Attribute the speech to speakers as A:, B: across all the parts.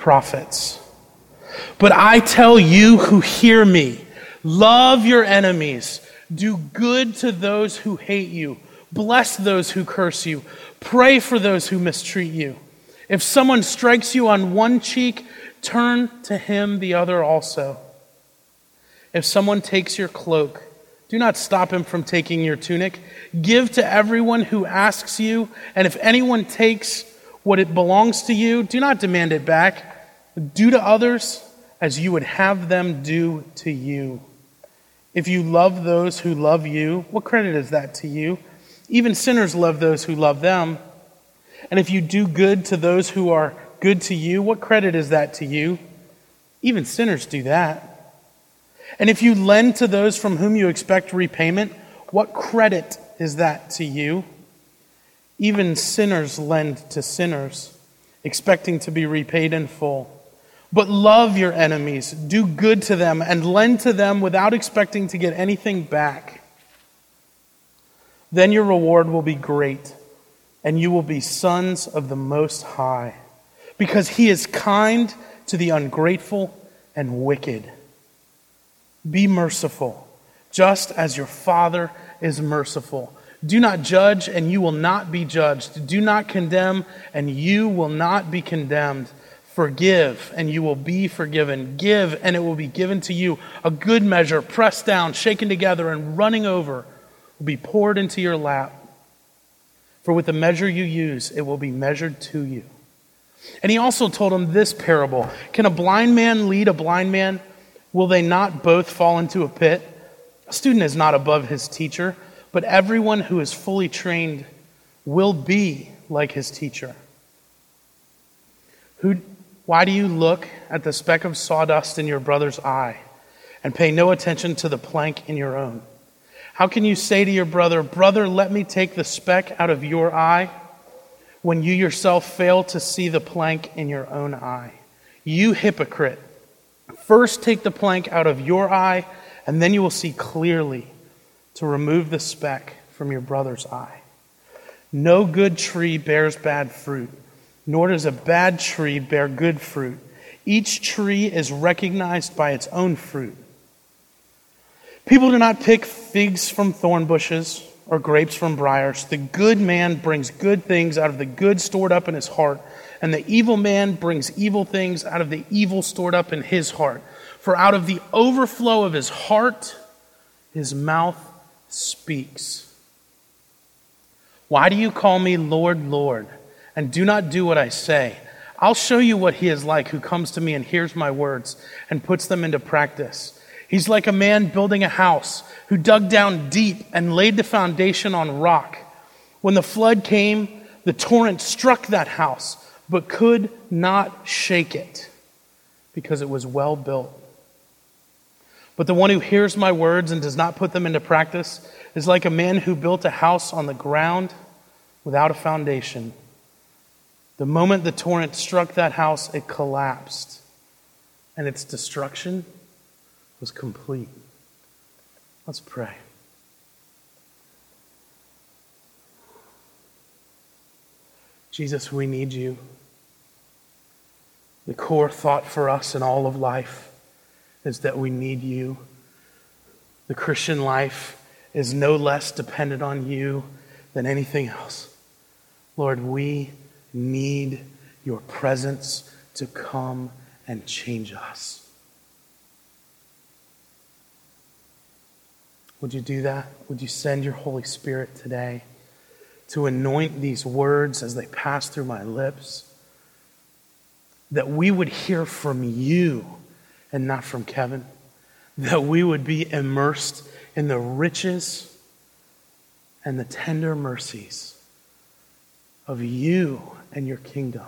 A: prophets. But I tell you who hear me, love your enemies, do good to those who hate you, bless those who curse you, pray for those who mistreat you. If someone strikes you on one cheek, turn to him the other also. If someone takes your cloak, do not stop him from taking your tunic. Give to everyone who asks you, and if anyone takes what it belongs to you, do not demand it back. Do to others as you would have them do to you. If you love those who love you, what credit is that to you? Even sinners love those who love them. And if you do good to those who are good to you, what credit is that to you? Even sinners do that. And if you lend to those from whom you expect repayment, what credit is that to you? Even sinners lend to sinners, expecting to be repaid in full. But love your enemies, do good to them, and lend to them without expecting to get anything back. Then your reward will be great, and you will be sons of the Most High, because he is kind to the ungrateful and wicked. Be merciful, just as your Father is merciful. Do not judge, and you will not be judged. Do not condemn, and you will not be condemned. Forgive, and you will be forgiven. Give, and it will be given to you. A good measure, pressed down, shaken together, and running over, will be poured into your lap. For with the measure you use, it will be measured to you. And he also told him this parable. Can a blind man lead a blind man? Will they not both fall into a pit? A student is not above his teacher, but everyone who is fully trained will be like his teacher. Why do you look at the speck of sawdust in your brother's eye and pay no attention to the plank in your own? How can you say to your brother, "Brother, let me take the speck out of your eye," when you yourself fail to see the plank in your own eye? You hypocrite! First take the plank out of your eye, and then you will see clearly to remove the speck from your brother's eye. No good tree bears bad fruit, nor does a bad tree bear good fruit. Each tree is recognized by its own fruit. People do not pick figs from thorn bushes or grapes from briars. The good man brings good things out of the good stored up in his heart, and the evil man brings evil things out of the evil stored up in his heart. For out of the overflow of his heart, his mouth speaks. Why do you call me Lord, Lord, and do not do what I say? I'll show you what he is like who comes to me and hears my words and puts them into practice. He's like a man building a house who dug down deep and laid the foundation on rock. When the flood came, the torrent struck that house, but could not shake it because it was well built. But the one who hears my words and does not put them into practice is like a man who built a house on the ground without a foundation. The moment the torrent struck that house, it collapsed, and its destruction was complete. Let's pray. Jesus, we need you. The core thought for us in all of life is that we need you. The Christian life is no less dependent on you than anything else. Lord, we need your presence to come and change us. Would you do that? Would you send your Holy Spirit today to anoint these words as they pass through my lips? That we would hear from you and not from Kevin. That we would be immersed in the riches and the tender mercies of you and your kingdom.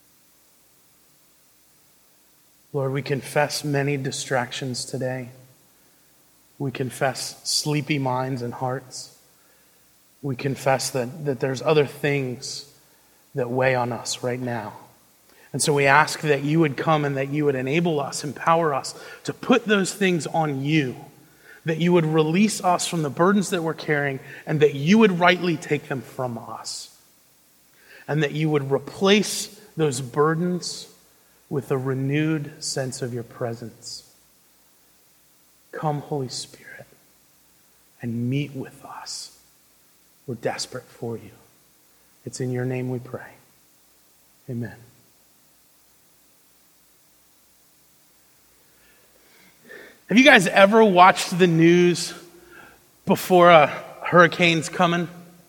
A: Lord, we confess many distractions today. We confess sleepy minds and hearts. We confess that there's other things that weigh on us right now. And so we ask that you would come and that you would enable us, empower us to put those things on you, that you would release us from the burdens that we're carrying, and that you would rightly take them from us, and that you would replace those burdens with a renewed sense of your presence. Come, Holy Spirit, and meet with us. We're desperate for you. It's in your name we pray. Amen. Have you guys ever watched the news before a hurricane's coming?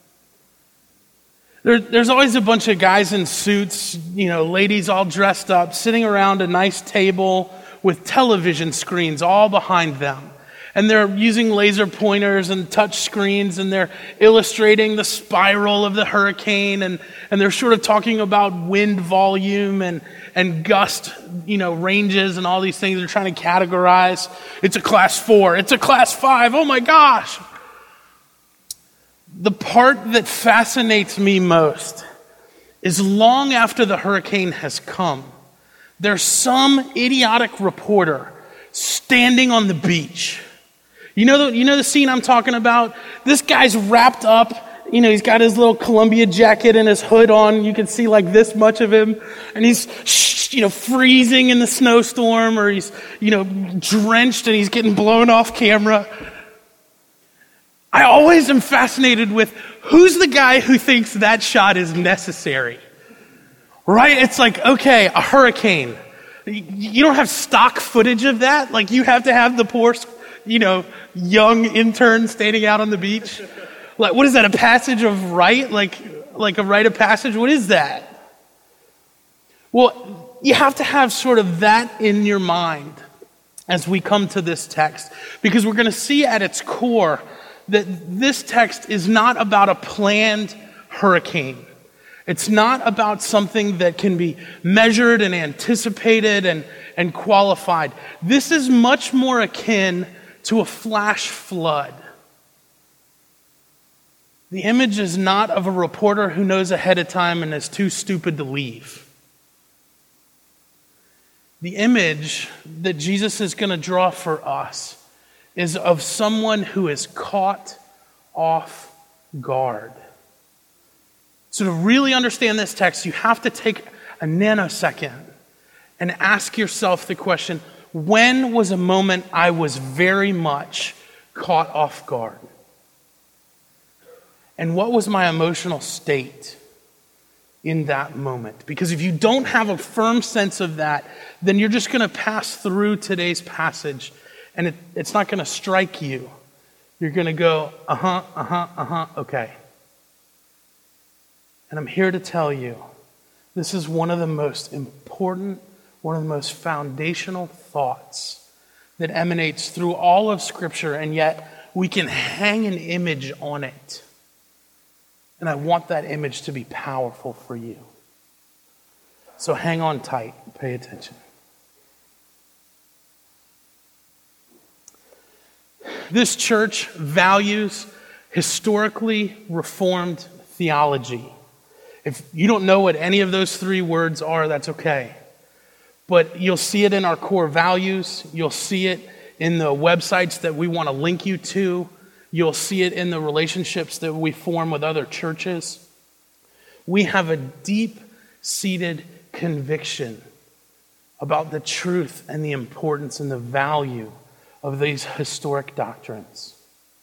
A: There's always a bunch of guys in suits, ladies all dressed up, sitting around a nice table with television screens all behind them. And they're using laser pointers and touch screens, and they're illustrating the spiral of the hurricane, and they're sort of talking about wind volume and gust, ranges and all these things. They're trying to categorize. It's a class 4. It's a class 5. Oh my gosh. The part that fascinates me most is long after the hurricane has come, there's some idiotic reporter standing on the beach. You know the scene I'm talking about? This guy's wrapped up. He's got his little Columbia jacket and his hood on. You can see like this much of him. And he's, freezing in the snowstorm, or he's, drenched and he's getting blown off camera. I always am fascinated with who's the guy who thinks that shot is necessary. Right? It's like, okay, a hurricane. You don't have stock footage of that. Like, you have to have the poor, young intern standing out on the beach. Like, what is that, a passage of rite? Like a rite of passage? What is that? Well, you have to have sort of that in your mind as we come to this text, because we're going to see at its core that this text is not about a planned hurricane. It's not about something that can be measured and anticipated and qualified. This is much more akin to a flash flood. The image is not of a reporter who knows ahead of time and is too stupid to leave. The image that Jesus is going to draw for us is of someone who is caught off guard. So to really understand this text, you have to take a nanosecond and ask yourself the question, when was a moment I was very much caught off guard? And what was my emotional state in that moment? Because if you don't have a firm sense of that, then you're just going to pass through today's passage, and it's not going to strike you. You're going to go, okay. And I'm here to tell you, this is one of the most important, one of the most foundational thoughts that emanates through all of Scripture, and yet we can hang an image on it. And I want that image to be powerful for you. So hang on tight, pay attention. This church values historically reformed theology. If you don't know what any of those three words are, that's okay. But you'll see it in our core values. You'll see it in the websites that we want to link you to. You'll see it in the relationships that we form with other churches. We have a deep-seated conviction about the truth and the importance and the value of these historic doctrines.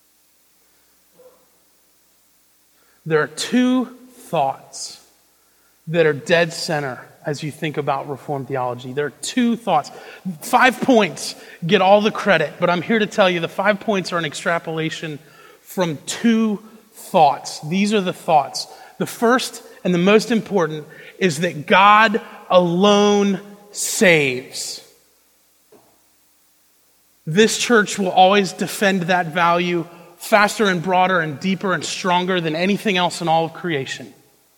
A: There are two thoughts that are dead center as you think about Reformed theology. There are two thoughts. 5 points get all the credit, but I'm here to tell you the 5 points are an extrapolation from two thoughts. These are the thoughts. The first and the most important is that God alone saves. This church will always defend that value faster and broader and deeper and stronger than anything else in all of creation.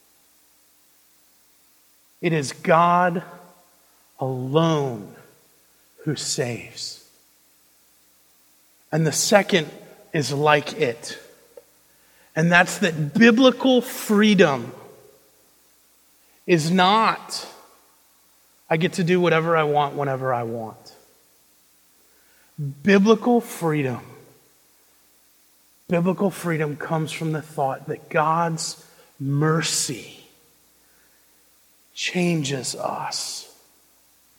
A: It is God alone who saves. And the second is like it. And that's that biblical freedom is not, I get to do whatever I want whenever I want. Biblical freedom comes from the thought that God's mercy changes us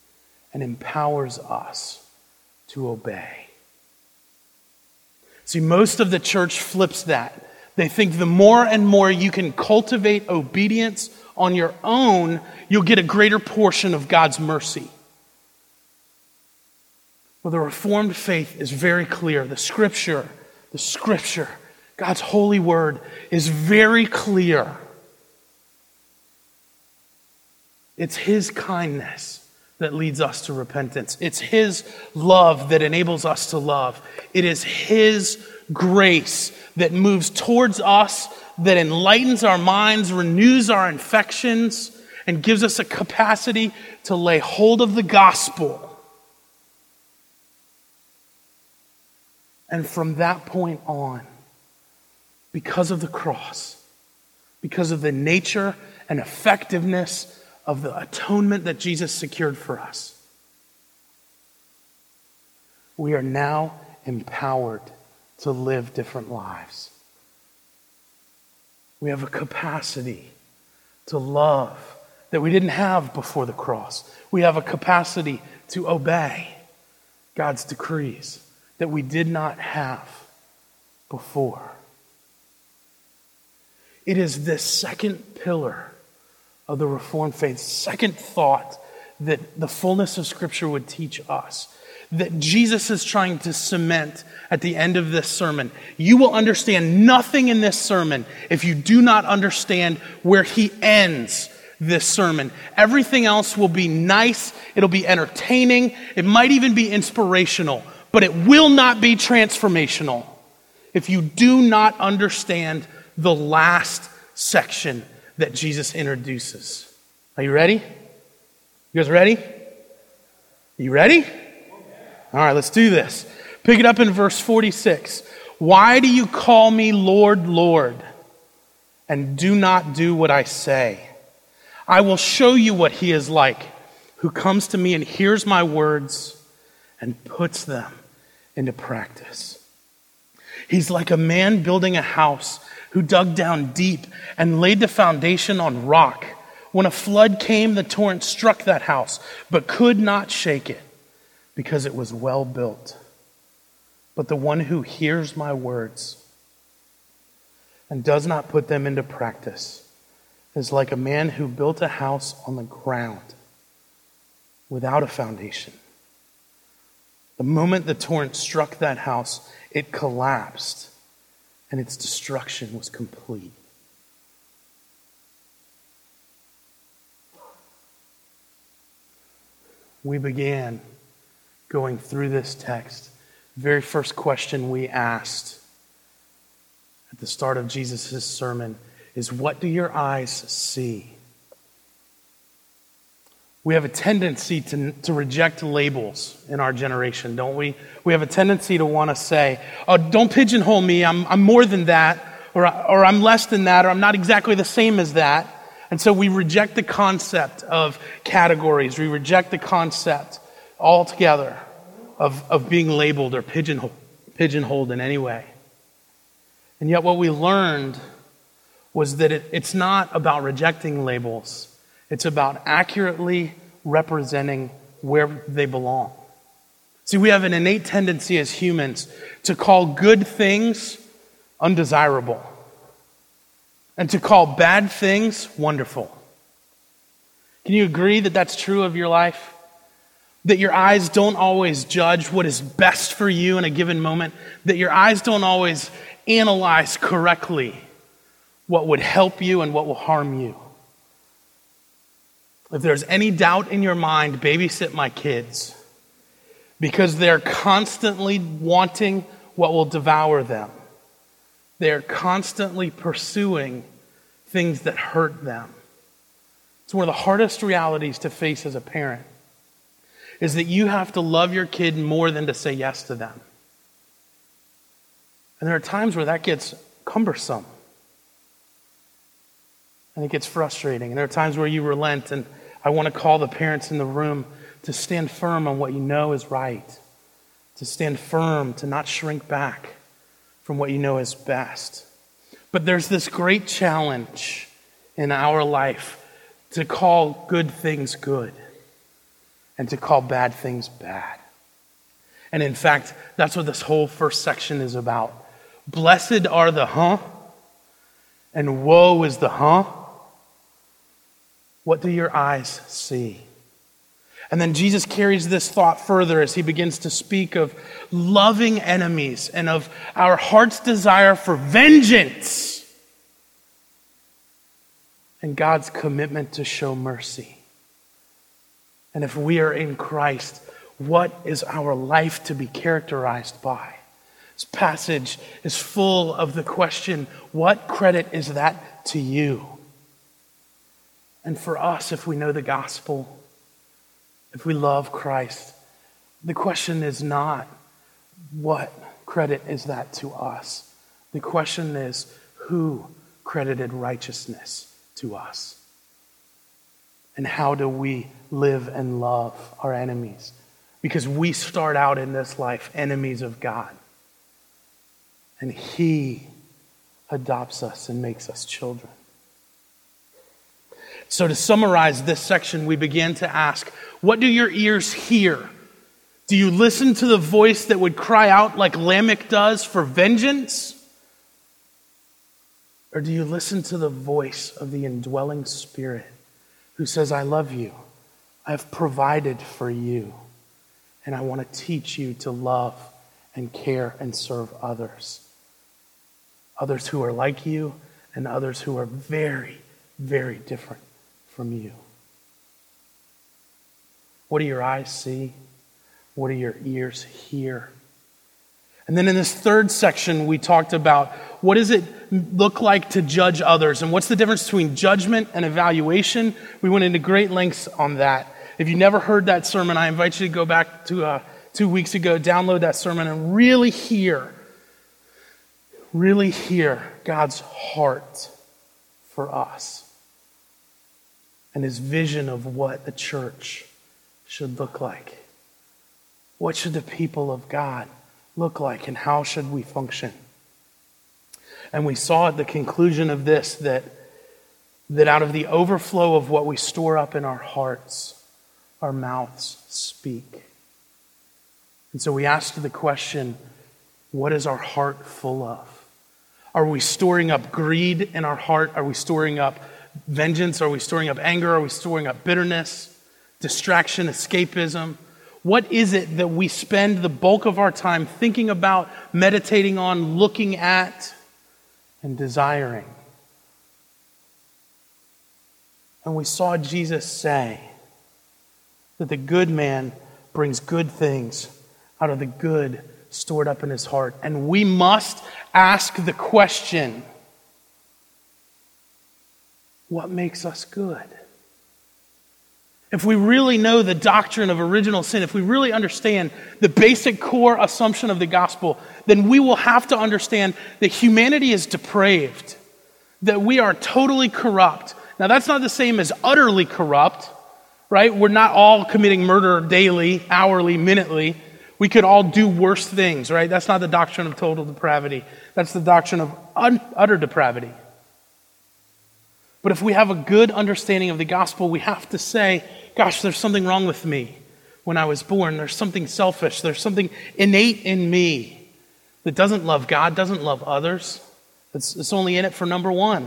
A: and empowers us to obey. See, most of the church flips that. They think the more and more you can cultivate obedience on your own, you'll get a greater portion of God's mercy. Well, the Reformed faith is very clear. The Scripture, God's holy word is very clear. It's His kindness that leads us to repentance. It's His love that enables us to love. It is His grace that moves towards us, that enlightens our minds, renews our affections, and gives us a capacity to lay hold of the gospel. And from that point on, because of the cross, because of the nature and effectiveness of the atonement that Jesus secured for us, we are now empowered to live different lives. We have a capacity to love that we didn't have before the cross. We have a capacity to obey God's decrees that we did not have before. It is this second pillar of the Reformed faith, second thought that the fullness of Scripture would teach us, that Jesus is trying to cement at the end of this sermon. You will understand nothing in this sermon if you do not understand where He ends this sermon. Everything else will be nice, it'll be entertaining, it might even be inspirational, but it will not be transformational if you do not understand the last section that Jesus introduces. Are you ready? You guys ready? You ready? All right, let's do this. Pick it up in verse 46. Why do you call me Lord, Lord, and do not do what I say? I will show you what He is like, who comes to me and hears my words and puts them into practice. He's like a man building a house who dug down deep and laid the foundation on rock. When a flood came, the torrent struck that house, but could not shake it because it was well built. But the one who hears my words and does not put them into practice is like a man who built a house on the ground without a foundation. The moment the torrent struck that house, it collapsed, and its destruction was complete. We began going through this text. The very first question we asked at the start of Jesus' sermon is, what do your eyes see? We have a tendency to reject labels in our generation, don't we? We have a tendency to want to say, oh, don't pigeonhole me, I'm more than that, or I'm less than that, or I'm not exactly the same as that. And so we reject the concept of categories. We reject the concept altogether of being labeled or pigeonholed in any way. And yet what we learned was that it's not about rejecting labels. It's about accurately representing where they belong. See, we have an innate tendency as humans to call good things undesirable and to call bad things wonderful. Can you agree that that's true of your life? That your eyes don't always judge what is best for you in a given moment? That your eyes don't always analyze correctly what would help you and what will harm you? If there's any doubt in your mind, babysit my kids, because they're constantly wanting what will devour them. They're constantly pursuing things that hurt them. It's one of the hardest realities to face as a parent, is that you have to love your kid more than to say yes to them. And there are times where that gets cumbersome. And it gets frustrating. And there are times where you relent, and I want to call the parents in the room to stand firm on what you know is right. To stand firm, to not shrink back from what you know is best. But there's this great challenge in our life to call good things good. and to call bad things bad. And in fact, that's what this whole first section is about. Blessed are the and woe is the What do your eyes see? And then Jesus carries this thought further as he begins to speak of loving enemies and of our heart's desire for vengeance and God's commitment to show mercy. And if we are in Christ, what is our life to be characterized by? This passage is full of the question, what credit is that to you? And for us, if we know the gospel, if we love Christ, the question is not, what credit is that to us? The question is, who credited righteousness to us? And how do we live and love our enemies? Because we start out in this life enemies of God. And He adopts us and makes us children. So to summarize this section, we begin to ask, what do your ears hear? Do you listen to the voice that would cry out like Lamech does for vengeance? Or do you listen to the voice of the indwelling Spirit who says, I love you, I have provided for you, and I want to teach you to love and care and serve others. Others who are like you and others who are very, very different from you. What do your eyes see? What do your ears hear? And then in this third section, we talked about what does it look like to judge others and what's the difference between judgment and evaluation. We went into great lengths on that. If you never heard that sermon, I invite you to go back to 2 weeks ago, download that sermon and really hear God's heart for us and His vision of what the church should look like. What should the people of God look like, and how should we function? And we saw at the conclusion of this that out of the overflow of what we store up in our hearts, our mouths speak. And so we asked the question, what is our heart full of? Are we storing up greed in our heart? Are we storing up vengeance? Are we storing up anger? Are we storing up bitterness, distraction, escapism? What is it that we spend the bulk of our time thinking about, meditating on, looking at, and desiring? And we saw Jesus say that the good man brings good things out of the good stored up in his heart. And we must ask the question, what makes us good? If we really know the doctrine of original sin, if we really understand the basic core assumption of the gospel, then we will have to understand that humanity is depraved, that we are totally corrupt. Now, that's not the same as utterly corrupt, right? We're not all committing murder daily, hourly, minutely. We could all do worse things, right? That's not the doctrine of total depravity. That's the doctrine of utter depravity. But if we have a good understanding of the gospel, we have to say, gosh, there's something wrong with me when I was born. There's something selfish. There's something innate in me that doesn't love God, doesn't love others. It's only in it for number one.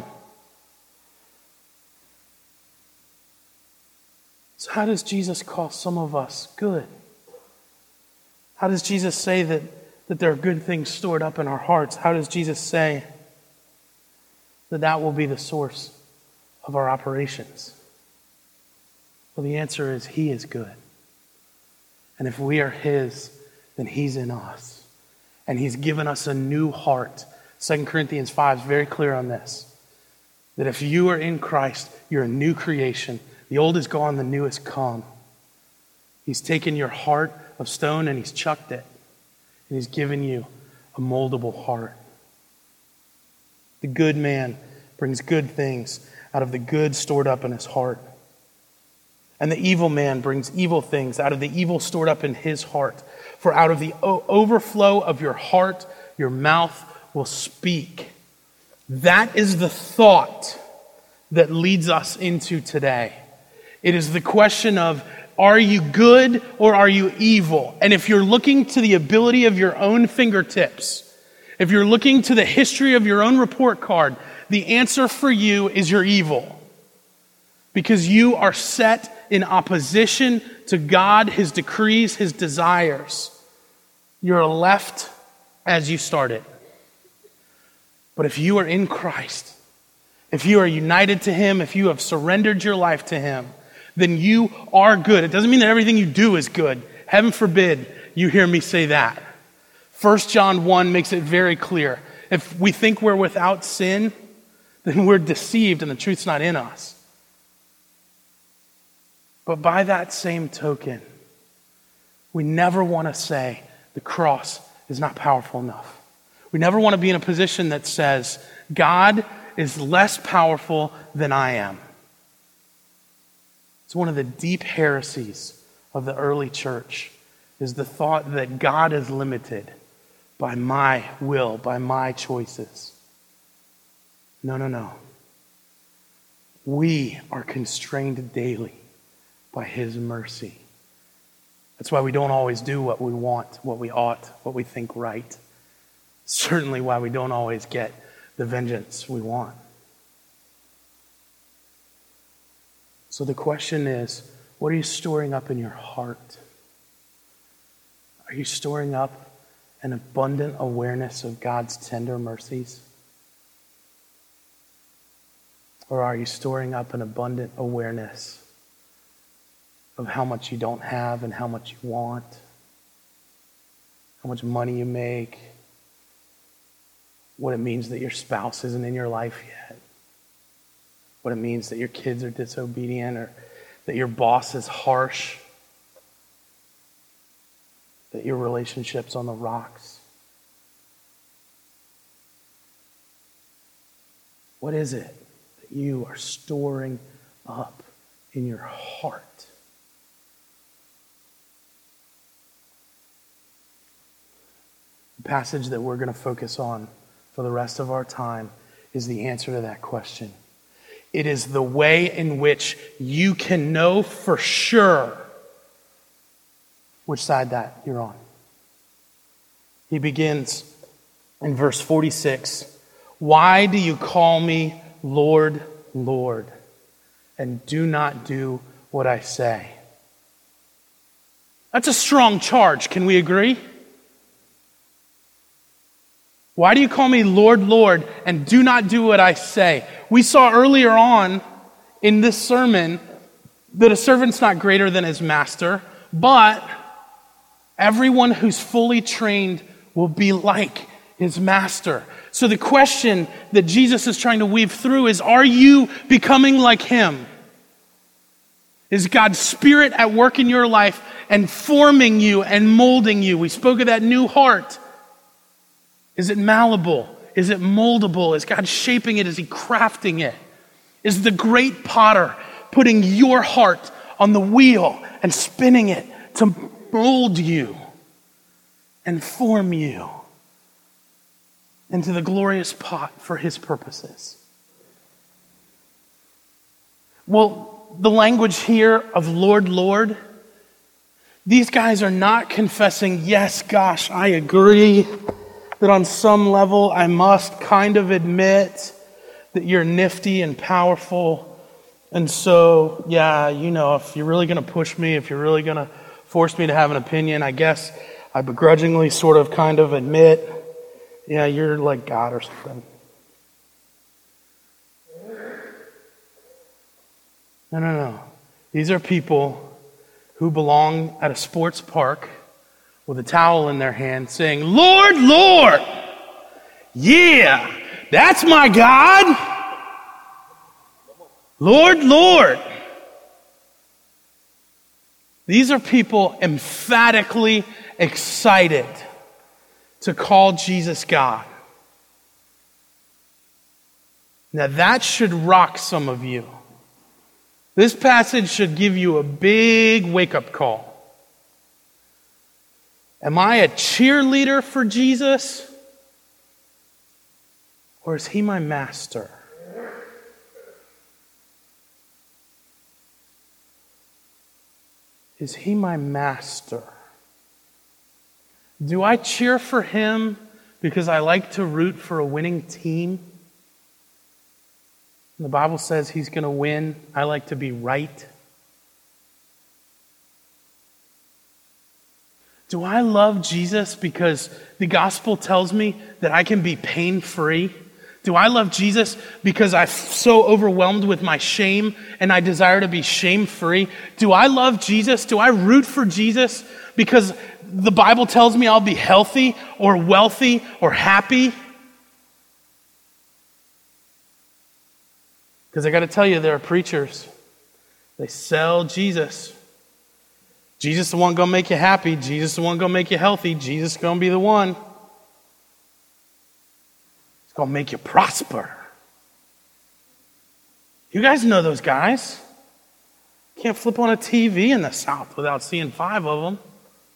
A: So how does Jesus call some of us good? How does Jesus say that there are good things stored up in our hearts? How does Jesus say that will be the source of our operations? Well, the answer is He is good. And if we are His, then He's in us. And He's given us a new heart. 2 Corinthians 5 is very clear on this. That if you are in Christ, you're a new creation. The old is gone, the new has come. He's taken your heart of stone and He's chucked it. And He's given you a moldable heart. The good man brings good things out of the good stored up in his heart. And the evil man brings evil things out of the evil stored up in his heart. For out of the overflow of your heart, your mouth will speak. That is the thought that leads us into today. It is the question of, Are you good or are you evil? And if you're looking to the ability of your own fingertips, if you're looking to the history of your own report card, the answer for you is you're evil. Because you are set in opposition to God, His decrees, His desires. You're left as you started. But if you are in Christ, if you are united to Him, if you have surrendered your life to Him, then you are good. It doesn't mean that everything you do is good. Heaven forbid you hear me say that. 1 John 1 makes it very clear. If we think we're without sin, then we're deceived and the truth's not in us. But by that same token, we never want to say the cross is not powerful enough. We never want to be in a position that says, God is less powerful than I am. It's one of the deep heresies of the early church, is the thought that God is limited by my will, by my choices. No. We are constrained daily by His mercy. That's why we don't always do what we want, what we ought, what we think right. Certainly why we don't always get the vengeance we want. So the question is, what are you storing up in your heart? Are you storing up an abundant awareness of God's tender mercies? Or are you storing up an abundant awareness of how much you don't have and how much you want, how much money you make, what it means that your spouse isn't in your life yet, what it means that your kids are disobedient or that your boss is harsh, that your relationship's on the rocks? What is it that you are storing up in your heart? The passage that we're going to focus on for the rest of our time is the answer to that question. It is the way in which you can know for sure which side that you're on. He begins in verse 46. Why do you call me Lord, Lord, and do not do what I say? That's a strong charge. Can we agree? Why do you call me Lord, Lord, and do not do what I say? We saw earlier on in this sermon that a servant's not greater than his master, but everyone who's fully trained will be like his master. So the question that Jesus is trying to weave through is, are you becoming like Him? Is God's Spirit at work in your life and forming you and molding you? We spoke of that new heart. Is it malleable? Is it moldable? Is God shaping it? Is He crafting it? Is the great potter putting your heart on the wheel and spinning it to mold you and form you into the glorious pot for His purposes? Well, the language here of Lord, Lord, these guys are not confessing, yes, gosh, I agree that on some level I must kind of admit that you're nifty and powerful. And so, yeah, if you're really going to push me, if you're really going to force me to have an opinion, I guess I begrudgingly sort of kind of admit, yeah, you're like God or something. No. These are people who belong at a sports park with a towel in their hand saying, Lord, Lord, yeah, that's my God. Lord, Lord. These are people emphatically excited to call Jesus God. Now that should rock some of you. This passage should give you a big wake-up call. Am I a cheerleader for Jesus? Or is He my master? Is he my master? Do I cheer for him because I like to root for a winning team? The Bible says he's going to win. I like to be right. Do I love Jesus because the gospel tells me that I can be pain-free? Do I love Jesus because I'm so overwhelmed with my shame and I desire to be shame-free? Do I love Jesus? Do I root for Jesus because the Bible tells me I'll be healthy or wealthy or happy? Because I got to tell you, there are preachers. They sell Jesus. Jesus the one going to make you happy. Jesus the one going to make you healthy. Jesus is going to be the one. It's going to make you prosper. You guys know those guys. Can't flip on a TV in the South without seeing 5 of them.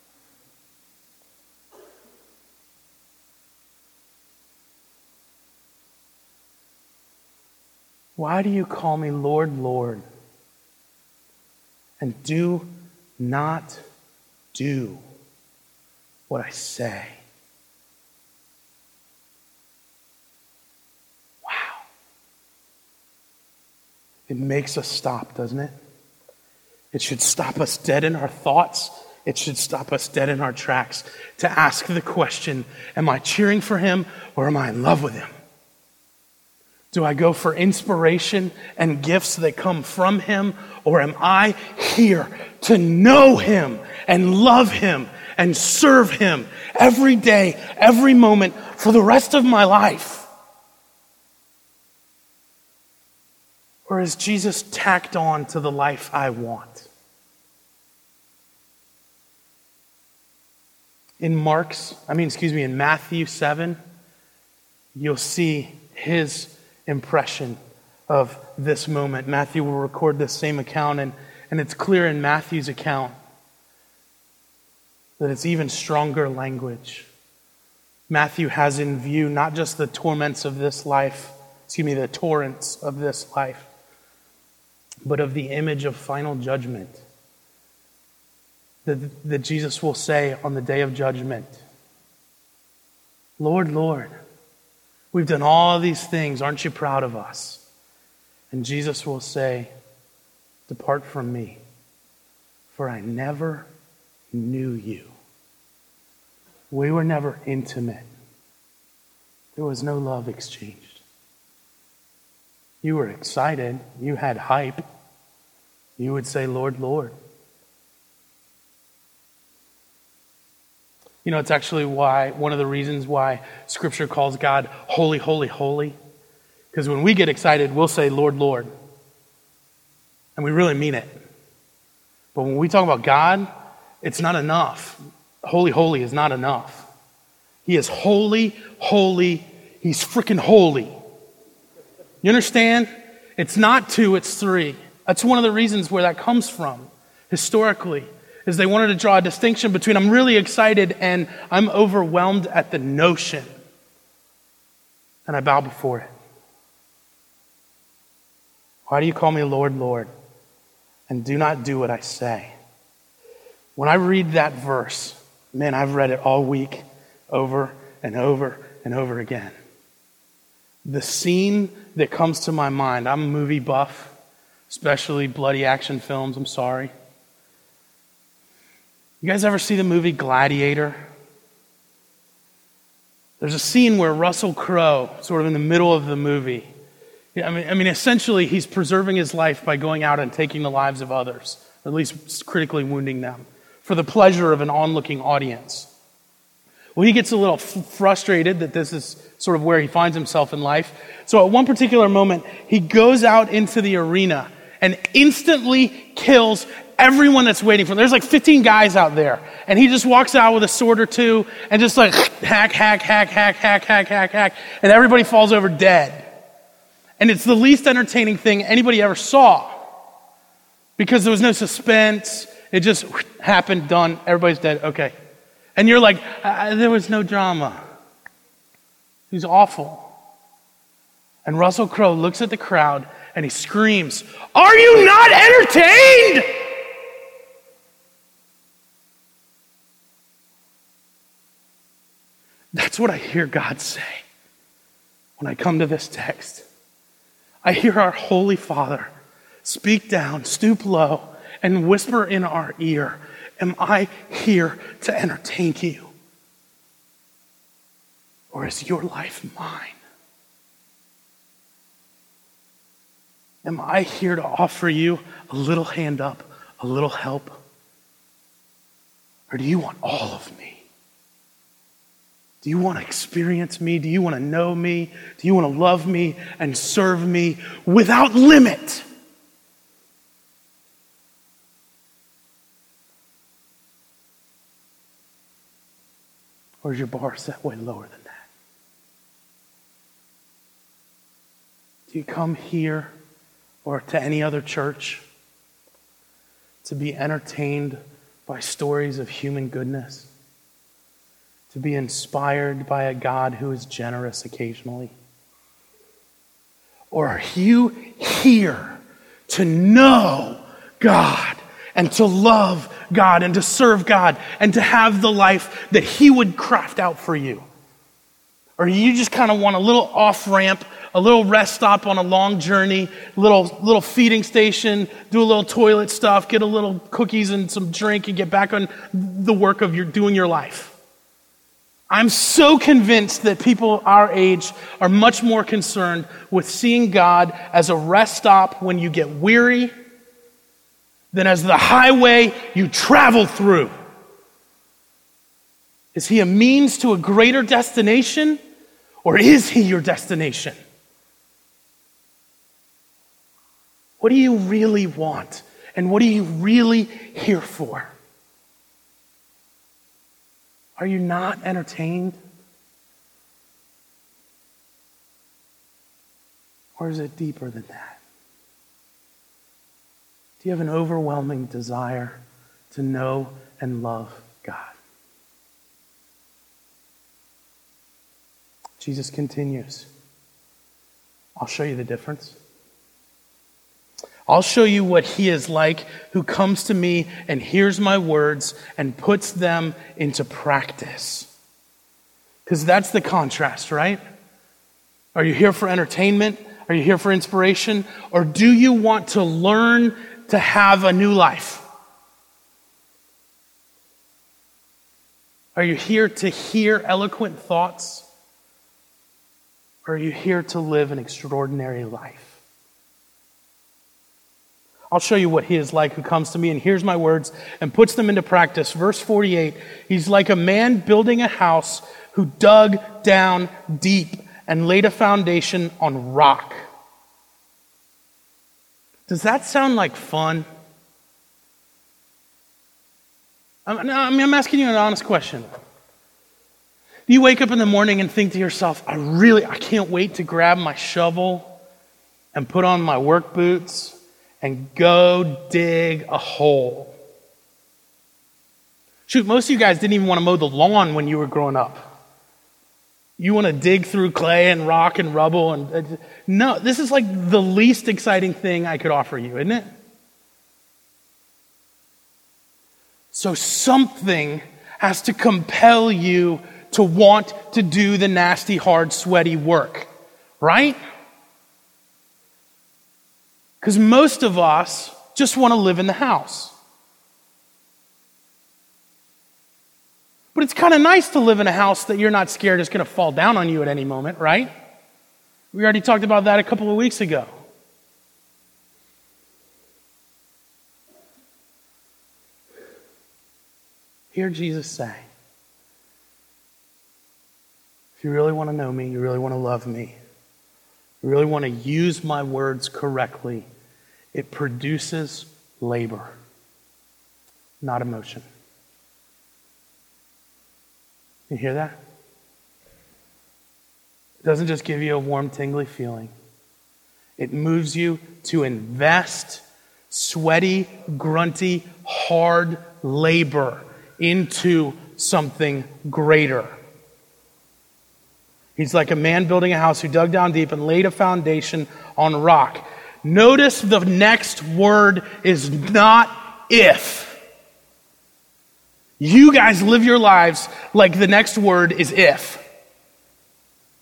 A: Why do you call me Lord, Lord, and do not do what I say? Wow. It makes us stop, doesn't it? It should stop us dead in our thoughts. It should stop us dead in our tracks to ask the question, am I cheering for him or am I in love with him? Do I go for inspiration and gifts that come from him, or am I here to know him and love him and serve him every day, every moment for the rest of my life? Or is Jesus tacked on to the life I want? In Matthew 7, you'll see his impression of this moment. Matthew will record this same account, and it's clear in Matthew's account that it's even stronger language. Matthew has in view not just the torments of this life, the torrents of this life, but of the image of final judgment that Jesus will say on the day of judgment, Lord, Lord, we've done all these things. Aren't you proud of us? And Jesus will say, depart from me, for I never knew you. We were never intimate. There was no love exchanged. You were excited. You had hype. You would say, Lord, Lord. You know, it's actually one of the reasons why Scripture calls God holy, holy, holy. Because when we get excited, we'll say, Lord, Lord. And we really mean it. But when we talk about God, it's not enough. Holy, holy is not enough. He is holy, holy. He's freaking holy. You understand? It's not 2, it's 3. That's one of the reasons where that comes from, historically. Is they wanted to draw a distinction between I'm really excited and I'm overwhelmed at the notion. And I bow before it. Why do you call me Lord, Lord, and do not do what I say? When I read that verse, man, I've read it all week over and over and over again. The scene that comes to my mind, I'm a movie buff, especially bloody action films, I'm sorry. You guys ever see the movie Gladiator? There's a scene where Russell Crowe, sort of in the middle of the movie, essentially he's preserving his life by going out and taking the lives of others, or at least critically wounding them, for the pleasure of an onlooking audience. Well, he gets a little frustrated that this is sort of where he finds himself in life. So at one particular moment, he goes out into the arena and instantly kills everyone that's waiting for him. There's like 15 guys out there. And he just walks out with a sword or two and just like hack, hack, hack, hack, hack, hack, hack, hack. And everybody falls over dead. And it's the least entertaining thing anybody ever saw. Because there was no suspense. It just happened, done, everybody's dead, okay. And you're like, there was no drama. It was awful. And Russell Crowe looks at the crowd and he screams, "Are you not entertained?" That's what I hear God say when I come to this text. I hear our Holy Father speak down, stoop low, and whisper in our ear, am I here to entertain you? Or is your life mine? Am I here to offer you a little hand up, a little help? Or do you want all of me? Do you want to experience me? Do you want to know me? Do you want to love me and serve me without limit? Or is your bar set way lower than that? Do you come here or to any other church to be entertained by stories of human goodness? To be inspired by a God who is generous occasionally? Or are you here to know God and to love God and to serve God and to have the life that He would craft out for you? Or you just kind of want a little off-ramp, a little rest stop on a long journey, little feeding station, do a little toilet stuff, get a little cookies and some drink and get back on the work of doing your life? I'm so convinced that people our age are much more concerned with seeing God as a rest stop when you get weary than as the highway you travel through. Is He a means to a greater destination, or is He your destination? What do you really want? And what are you really here for? Are you not entertained? Or is it deeper than that? Do you have an overwhelming desire to know and love God? Jesus continues. I'll show you the difference. I'll show you what He is like who comes to me and hears my words and puts them into practice. Because that's the contrast, right? Are you here for entertainment? Are you here for inspiration? Or do you want to learn to have a new life? Are you here to hear eloquent thoughts? Or are you here to live an extraordinary life? I'll show you what He is like who comes to me and hears my words and puts them into practice. Verse 48, He's like a man building a house who dug down deep and laid a foundation on rock. Does that sound like fun? I'm asking you an honest question. Do you wake up in the morning and think to yourself, I can't wait to grab my shovel and put on my work boots and go dig a hole? Shoot, most of you guys didn't even want to mow the lawn when you were growing up. You want to dig through clay and rock and rubble. And no, this is like the least exciting thing I could offer you, isn't it? So something has to compel you to want to do the nasty, hard, sweaty work, right? Because most of us just want to live in the house. But it's kind of nice to live in a house that you're not scared is going to fall down on you at any moment, right? We already talked about that a couple of weeks ago. Hear Jesus say, if you really want to know me, you really want to love me, you really want to use my words correctly, it produces labor, not emotion. You hear that? It doesn't just give you a warm, tingly feeling. It moves you to invest sweaty, grunty, hard labor into something greater. He's like a man building a house who dug down deep and laid a foundation on rock. Notice the next word is not if. You guys live your lives like the next word is if.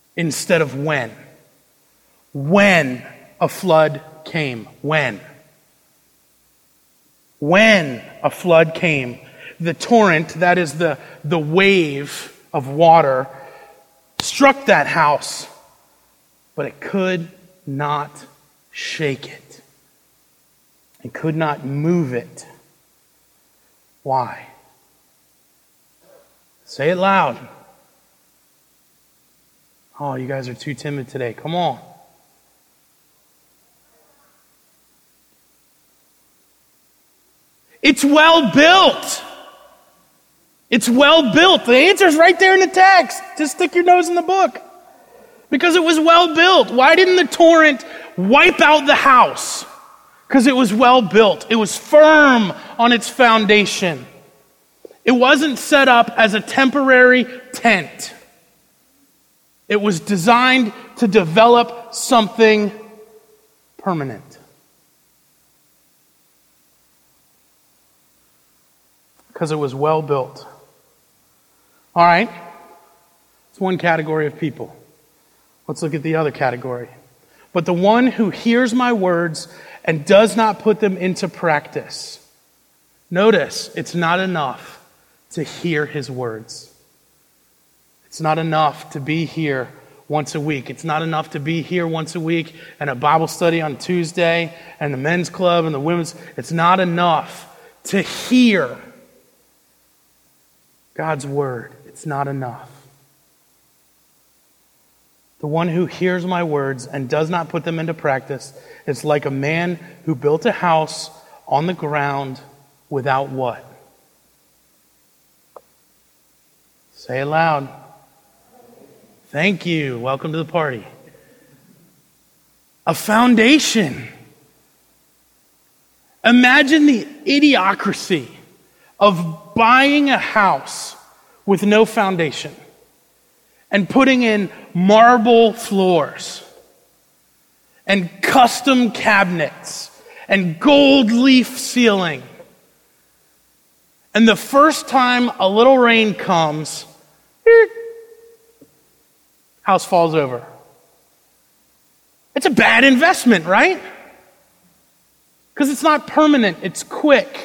A: instead of when. When a flood came. When a flood came, the torrent, that is the wave of water, struck that house, but it could not shake it. It could not move it. Why? Say it loud. Oh, you guys are too timid today. Come on. It's well built. It's well built. The answer's right there in the text. Just stick your nose in the book. Because it was well built. Why didn't the torrent wipe out the house? Because it was well built. It was firm on its foundation. It wasn't set up as a temporary tent. It was designed to develop something permanent. Because it was well built. All right. It's one category of people. Let's look at the other category. But the one who hears my words and does not put them into practice. Notice, it's not enough to hear his words. It's not enough to be here once a week. It's not enough to be here once a week and a Bible study on Tuesday and the men's club and the women's. It's not enough to hear God's word. It's not enough. The one who hears my words and does not put them into practice is like a man who built a house on the ground without what? Say it loud. Thank you. Welcome to the party. A foundation. Imagine the idiocracy of buying a house with no foundation and putting in marble floors and custom cabinets and gold leaf ceiling. And the first time a little rain comes, house falls over. It's a bad investment, right? Because it's not permanent, it's quick.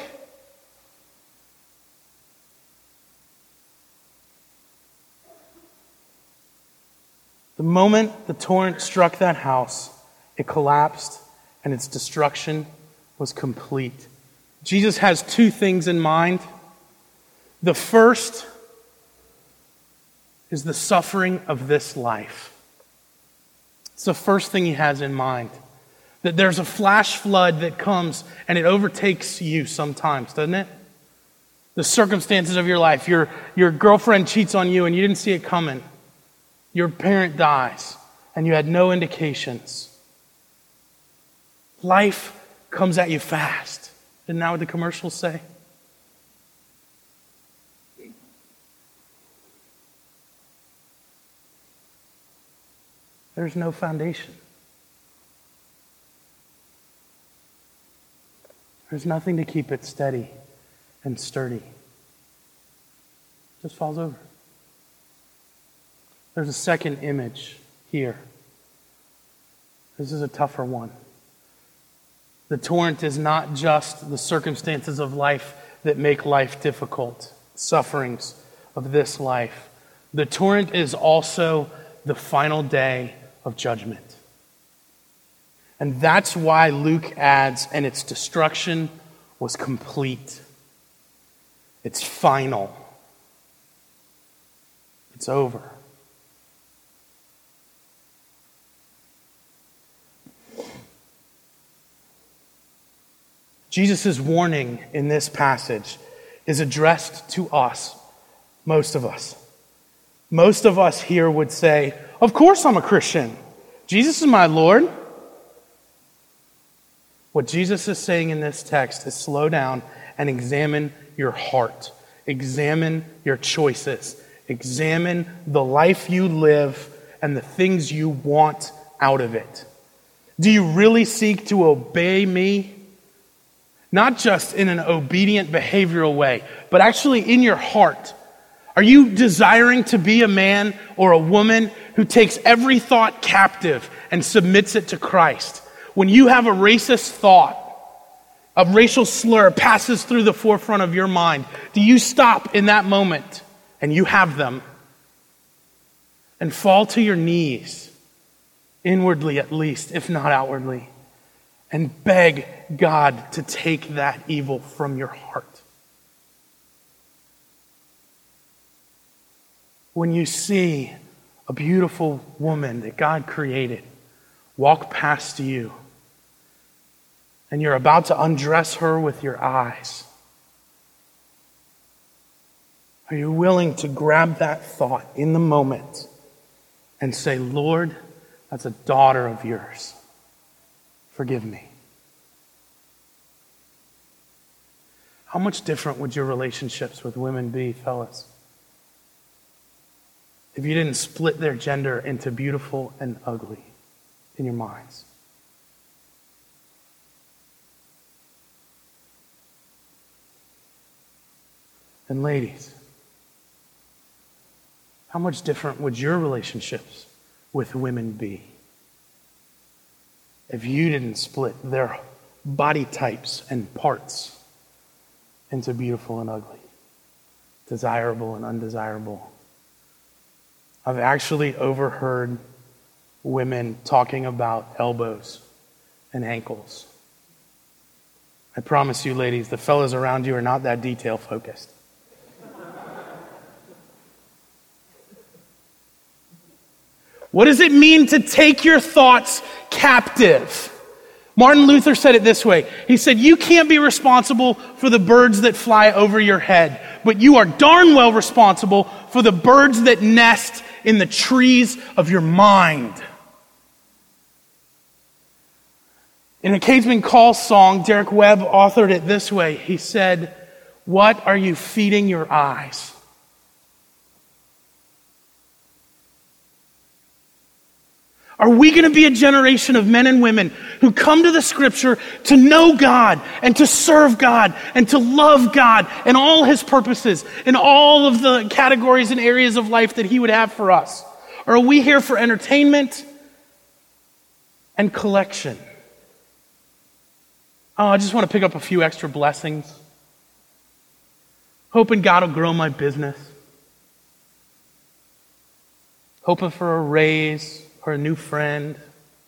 A: The moment the torrent struck that house, it collapsed and its destruction was complete. Jesus has two things in mind. The first is the suffering of this life. It's the first thing he has in mind. That there's a flash flood that comes and it overtakes you sometimes, doesn't it? The circumstances of your life. Your girlfriend cheats on you and you didn't see it coming. Your parent dies and you had no indications. Life comes at you fast. Isn't that what the commercials say? There's no foundation. There's nothing to keep it steady and sturdy. It just falls over. There's a second image here. This is a tougher one. The torrent is not just the circumstances of life that make life difficult, sufferings of this life. The torrent is also the final day of judgment. And that's why Luke adds, and its destruction was complete. It's final. It's over. Jesus' warning in this passage is addressed to us, most of us. Most of us here would say, of course I'm a Christian. Jesus is my Lord. What Jesus is saying in this text is slow down and examine your heart. Examine your choices. Examine the life you live and the things you want out of it. Do you really seek to obey me? Not just in an obedient behavioral way, but actually in your heart. Are you desiring to be a man or a woman who takes every thought captive and submits it to Christ? When you have a racist thought, a racial slur passes through the forefront of your mind, do you stop in that moment, and you have them, and fall to your knees, inwardly at least, if not outwardly, and beg God to take that evil from your heart? When you see a beautiful woman that God created walk past you, and you're about to undress her with your eyes, are you willing to grab that thought in the moment and say, Lord, that's a daughter of yours. Forgive me. How much different would your relationships with women be, fellas, if you didn't split their gender into beautiful and ugly in your minds? And ladies, how much different would your relationships with women be if you didn't split their body types and parts into beautiful and ugly, desirable and undesirable? I've actually overheard women talking about elbows and ankles. I promise you, ladies, the fellas around you are not that detail focused. What does it mean to take your thoughts captive? Martin Luther said it this way. He said, you can't be responsible for the birds that fly over your head, but you are darn well responsible for the birds that nest in the trees of your mind. In a Cageman Call song, Derek Webb authored it this way. He said, what are you feeding your eyes? Are we going to be a generation of men and women who come to the Scripture to know God and to serve God and to love God and all His purposes and all of the categories and areas of life that He would have for us? Or are we here for entertainment and collection? Oh, I just want to pick up a few extra blessings, hoping God will grow my business, hoping for a raise or a new friend.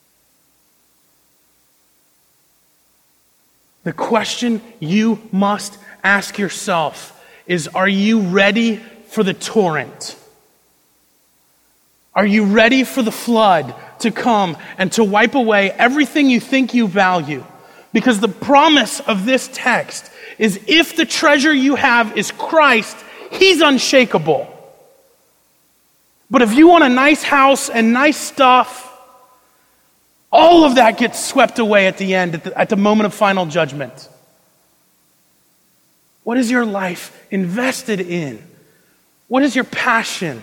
A: The question you must ask yourself is, are you ready for the torrent? Are you ready for the flood to come and to wipe away everything you think you value? Because the promise of this text is, if the treasure you have is Christ, He's unshakable. But if you want a nice house and nice stuff, all of that gets swept away at the end, at the moment of final judgment. What is your life invested in? What is your passion?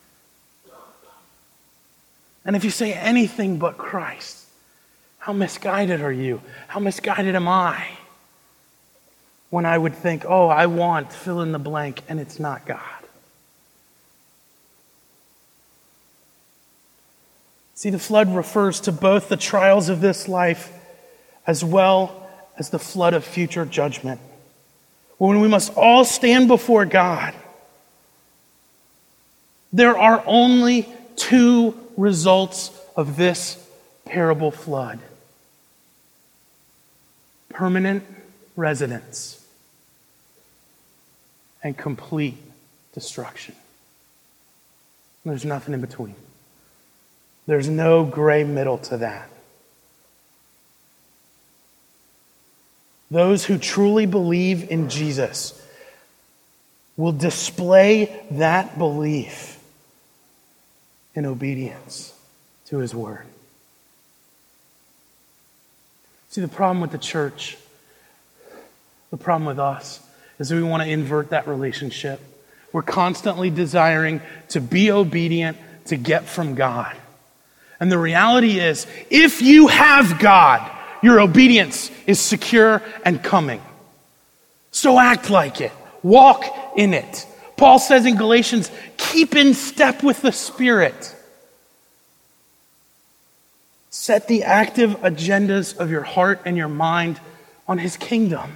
A: And if you say anything but Christ, how misguided are you? How misguided am I? When I would think, oh, I want fill in the blank, and it's not God. See, the flood refers to both the trials of this life as well as the flood of future judgment, when we must all stand before God. There are only two results of this parable flood: permanent residence and complete destruction. There's nothing in between. There's no gray middle to that. Those who truly believe in Jesus will display that belief in obedience to His word. See, the problem with the church, the problem with us, is that we want to invert that relationship. We're constantly desiring to be obedient to get from God. And the reality is, if you have God, your obedience is secure and coming. So act like it. Walk in it. Paul says in Galatians, keep in step with the Spirit. Set the active agendas of your heart and your mind on his kingdom.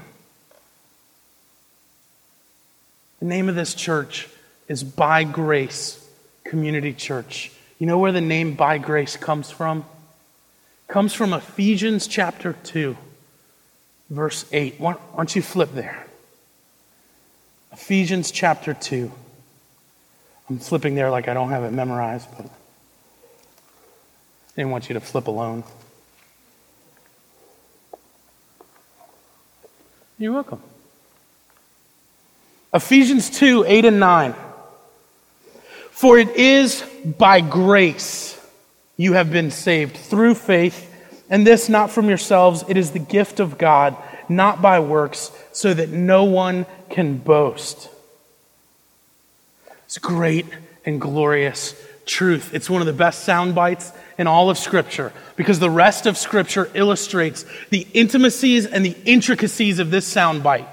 A: The name of this church is By Grace Community Church. You know where the name By Grace comes from? It comes from Ephesians chapter 2, verse 8. Why don't you flip there? Ephesians chapter 2. I'm flipping there like I don't have it memorized, but I didn't want you to flip alone. You're welcome. Ephesians 2, 8 and 9. For it is by grace you have been saved through faith, and this not from yourselves, it is the gift of God, not by works, so that no one can boast. It's great and glorious truth. It's one of the best sound bites in all of Scripture, because the rest of Scripture illustrates the intimacies and the intricacies of this sound bite.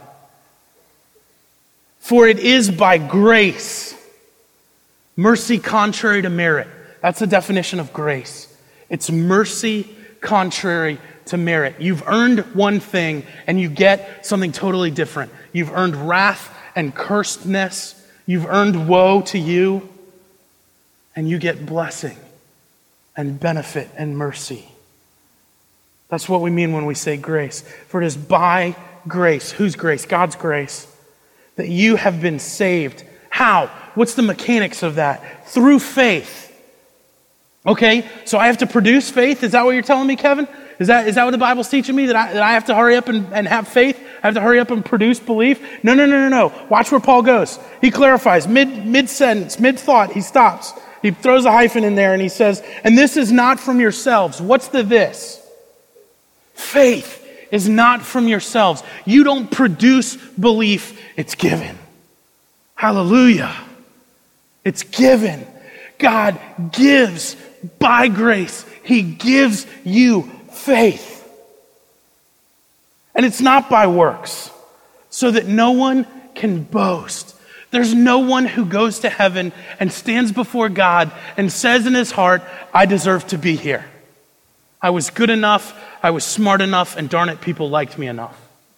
A: For it is by grace, mercy contrary to merit. That's the definition of grace. It's mercy contrary to merit. You've earned one thing and you get something totally different. You've earned wrath and cursedness. You've earned woe to you, and you get blessing and benefit and mercy. That's what we mean when we say grace. For it is by grace. Whose grace? God's grace. That you have been saved. How? What's the mechanics of that? Through faith. Okay, so I have to produce faith? Is that what you're telling me, Kevin? Is that what the Bible's teaching me? That I have to hurry up and have faith? I have to hurry up and produce belief? No. Watch where Paul goes. He clarifies. Mid-sentence, mid-thought, he stops. He throws a hyphen in there and he says, and this is not from yourselves. What's the this? Faith is not from yourselves. You don't produce belief, it's given. Hallelujah. It's given. God gives by grace. He gives you faith. And it's not by works, so that no one can boast. There's no one who goes to heaven and stands before God and says in his heart, I deserve to be here. I was good enough, I was smart enough, and darn it, people liked me enough.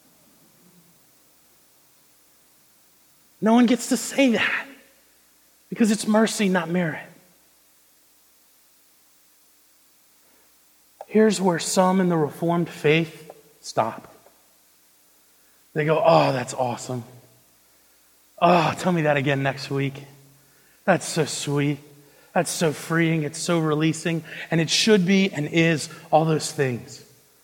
A: No one gets to say that because it's mercy, not merit. Here's where some in the Reformed faith stop. They go, oh, that's awesome. Oh, tell me that again next week. That's so sweet. That's so freeing. It's so releasing. And it should be and is all those things.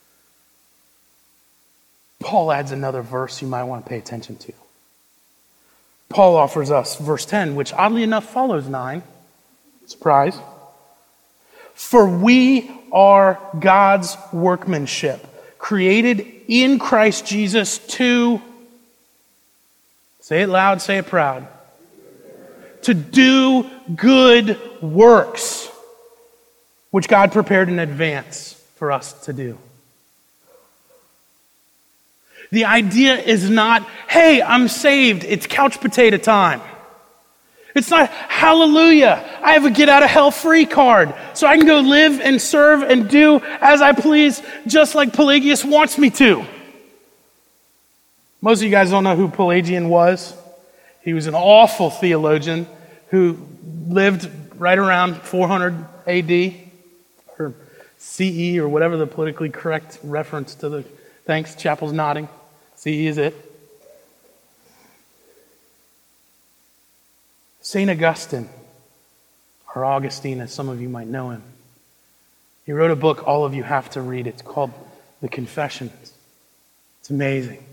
A: Paul adds another verse you might want to pay attention to. Paul offers us verse 10, which oddly enough follows 9. Surprise. For we are God's workmanship, created in Christ Jesus to, say it loud, say it proud, to do good works, which God prepared in advance for us to do. The idea is not, hey, I'm saved, it's couch potato time. It's not, hallelujah, I have a get out of hell free card, so I can go live and serve and do as I please, just like Pelagius wants me to. Most of you guys don't know who Pelagian was. He was an awful theologian who lived right around 400 AD, or CE, or whatever the politically correct reference to the, thanks, Chapel's nodding. CE is it. St. Augustine, or Augustine as some of you might know him, he wrote a book all of you have to read. It's called The Confessions. It's amazing.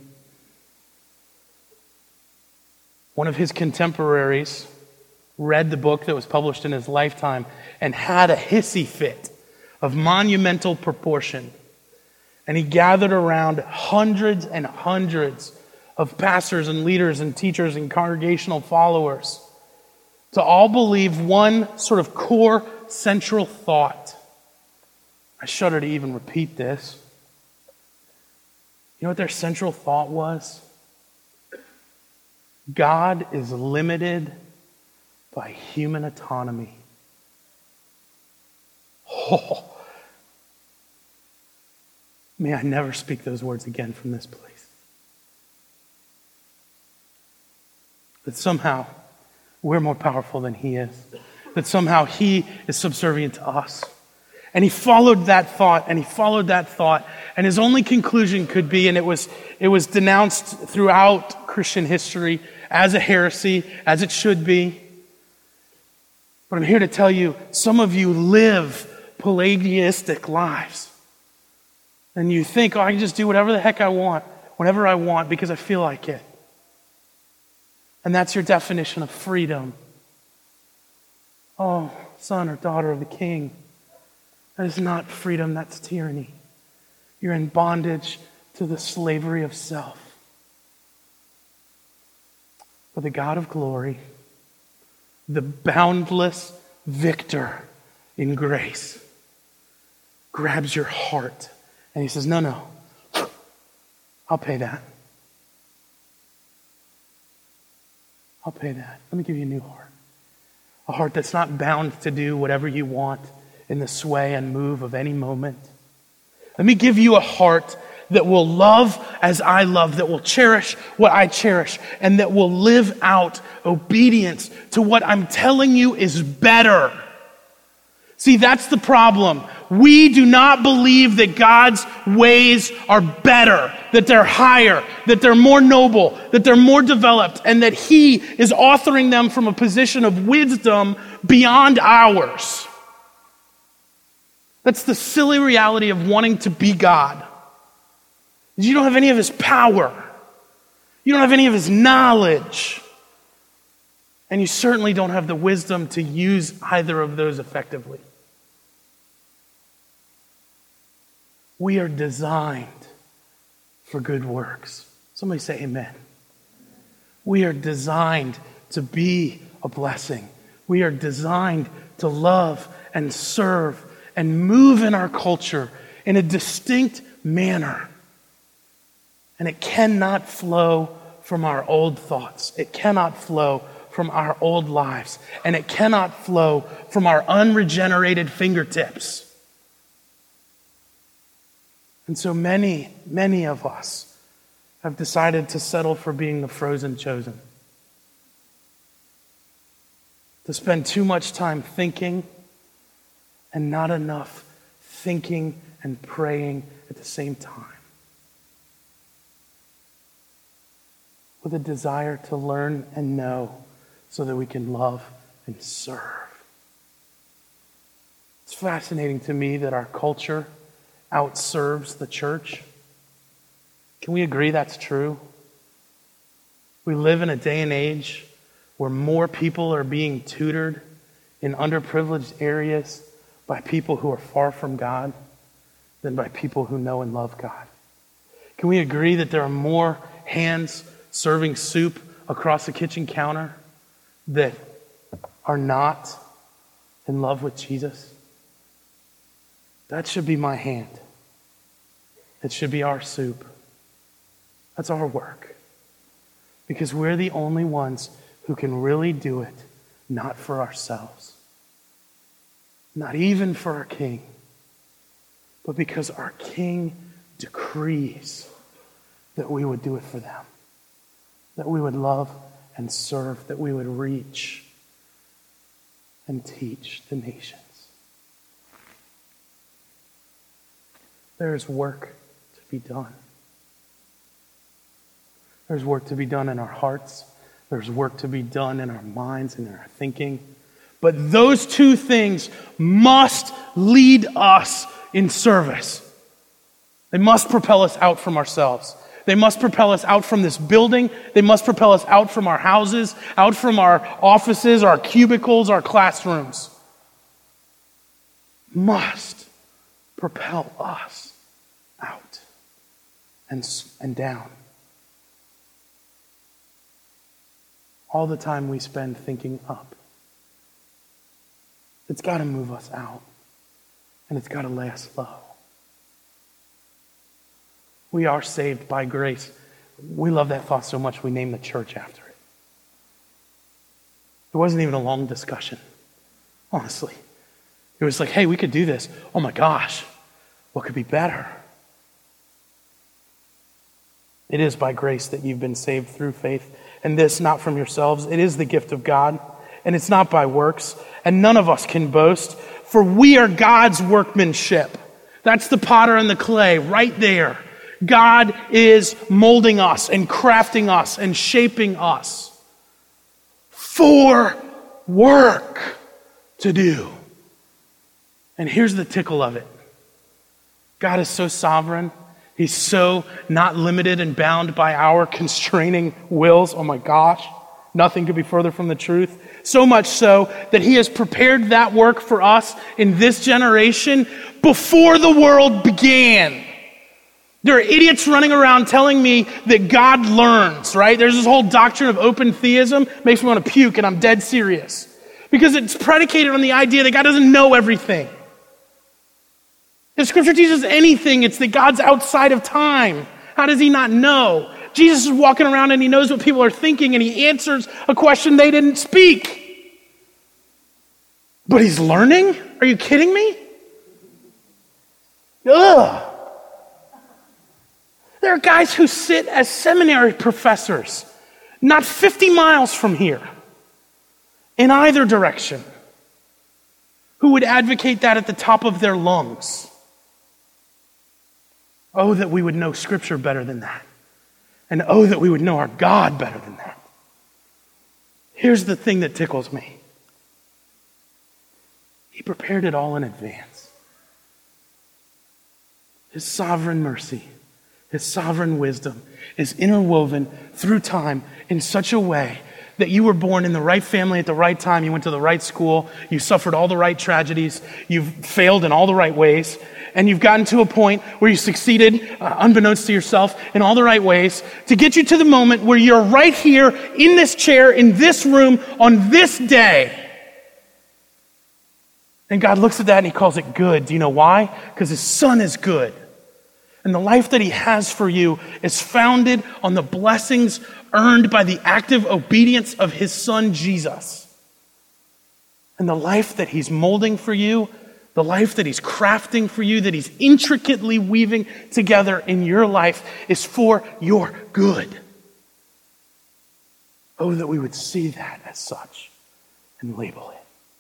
A: One of his contemporaries read the book that was published in his lifetime and had a hissy fit of monumental proportion. And he gathered around hundreds and hundreds of pastors and leaders and teachers and congregational followers to all believe one sort of core central thought. I shudder to even repeat this. You know what their central thought was? God is limited by human autonomy. Oh, may I never speak those words again from this place. That somehow we're more powerful than he is. That somehow he is subservient to us. And he followed that thought, and his only conclusion could be, and it was denounced throughout Christian history as a heresy, as it should be. But I'm here to tell you, some of you live Pelagianistic lives. And you think, I can just do whatever the heck I want, whenever I want, because I feel like it. And that's your definition of freedom. Oh, son or daughter of the king. That is not freedom, that's tyranny. You're in bondage to the slavery of self. But the God of glory, the boundless victor in grace, grabs your heart and he says, no, I'll pay that. I'll pay that. Let me give you a new heart. A heart that's not bound to do whatever you want in the sway and move of any moment. Let me give you a heart that will love as I love, that will cherish what I cherish, and that will live out obedience to what I'm telling you is better. See, that's the problem. We do not believe that God's ways are better, that they're higher, that they're more noble, that they're more developed, and that he is authoring them from a position of wisdom beyond ours. That's the silly reality of wanting to be God. You don't have any of his power. You don't have any of his knowledge. And you certainly don't have the wisdom to use either of those effectively. We are designed for good works. Somebody say amen. We are designed to be a blessing. We are designed to love and serve and move in our culture in a distinct manner. And it cannot flow from our old thoughts. It cannot flow from our old lives. And it cannot flow from our unregenerated fingertips. And so many of us have decided to settle for being the frozen chosen. To spend too much time thinking and not enough thinking and praying at the same time. With a desire to learn and know so that we can love and serve. It's fascinating to me that our culture outserves the church. Can we agree that's true? We live in a day and age where more people are being tutored in underprivileged areas by people who are far from God than by people who know and love God. Can we agree that there are more hands serving soup across the kitchen counter that are not in love with Jesus? That should be my hand. It should be our soup. That's our work. Because we're the only ones who can really do it, not for ourselves. Not even for our King. But because our King decrees that we would do it for them. That we would love and serve, that we would reach and teach the nations. There is work to be done. There's work to be done in our hearts. There's work to be done in our minds and in our thinking. But those two things must lead us in service. They must propel us out from ourselves. They must propel us out from this building. They must propel us out from our houses, out from our offices, our cubicles, our classrooms. Must propel us out and down. All the time we spend thinking up. It's got to move us out. And it's got to lay us low. We are saved by grace. We love that thought so much we named the church after it. It wasn't even a long discussion, honestly. It was like, hey, we could do this. Oh my gosh, what could be better? It is by grace that you've been saved through faith, and this not from yourselves. It is the gift of God, and it's not by works, and none of us can boast, for we are God's workmanship. That's the potter and the clay right there. God is molding us and crafting us and shaping us for work to do. And here's the tickle of it. God is so sovereign. He's so not limited and bound by our constraining wills. Oh my gosh, nothing could be further from the truth. So much so that he has prepared that work for us in this generation before the world began. There are idiots running around telling me that God learns, right? There's this whole doctrine of open theism. Makes me want to puke, and I'm dead serious. Because it's predicated on the idea that God doesn't know everything. If Scripture teaches anything, it's that God's outside of time. How does he not know? Jesus is walking around and he knows what people are thinking, and he answers a question they didn't speak. But he's learning? Are you kidding me? Ugh. There are guys who sit as seminary professors, not 50 miles from here, in either direction, who would advocate that at the top of their lungs. Oh, that we would know Scripture better than that. And oh, that we would know our God better than that. Here's the thing that tickles me. He prepared it all in advance. His sovereign mercy, his sovereign wisdom is interwoven through time in such a way that you were born in the right family at the right time, you went to the right school, you suffered all the right tragedies, you've failed in all the right ways, and you've gotten to a point where you succeeded, unbeknownst to yourself, in all the right ways, to get you to the moment where you're right here, in this chair, in this room, on this day. And God looks at that and he calls it good. Do you know why? Because his Son is good. And the life that he has for you is founded on the blessings earned by the active obedience of his Son, Jesus. And the life that he's molding for you, the life that he's crafting for you, that he's intricately weaving together in your life is for your good. Oh, that we would see that as such and label it.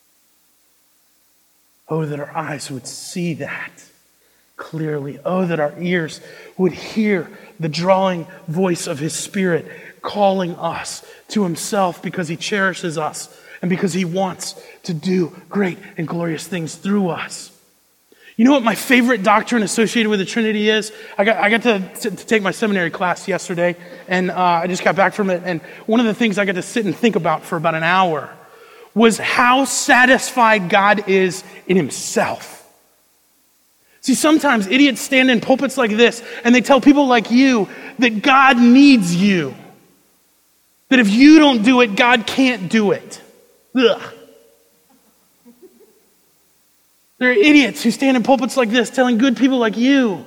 A: Oh, that our eyes would see that clearly. Oh, that our ears would hear the drawing voice of his Spirit calling us to himself because he cherishes us and because he wants to do great and glorious things through us. You know what my favorite doctrine associated with the Trinity is? I got to take my seminary class yesterday, and I just got back from it, and one of the things I got to sit and think about for about an hour was how satisfied God is in himself. See, sometimes idiots stand in pulpits like this and they tell people like you that God needs you. That if you don't do it, God can't do it. Ugh. There are idiots who stand in pulpits like this telling good people like you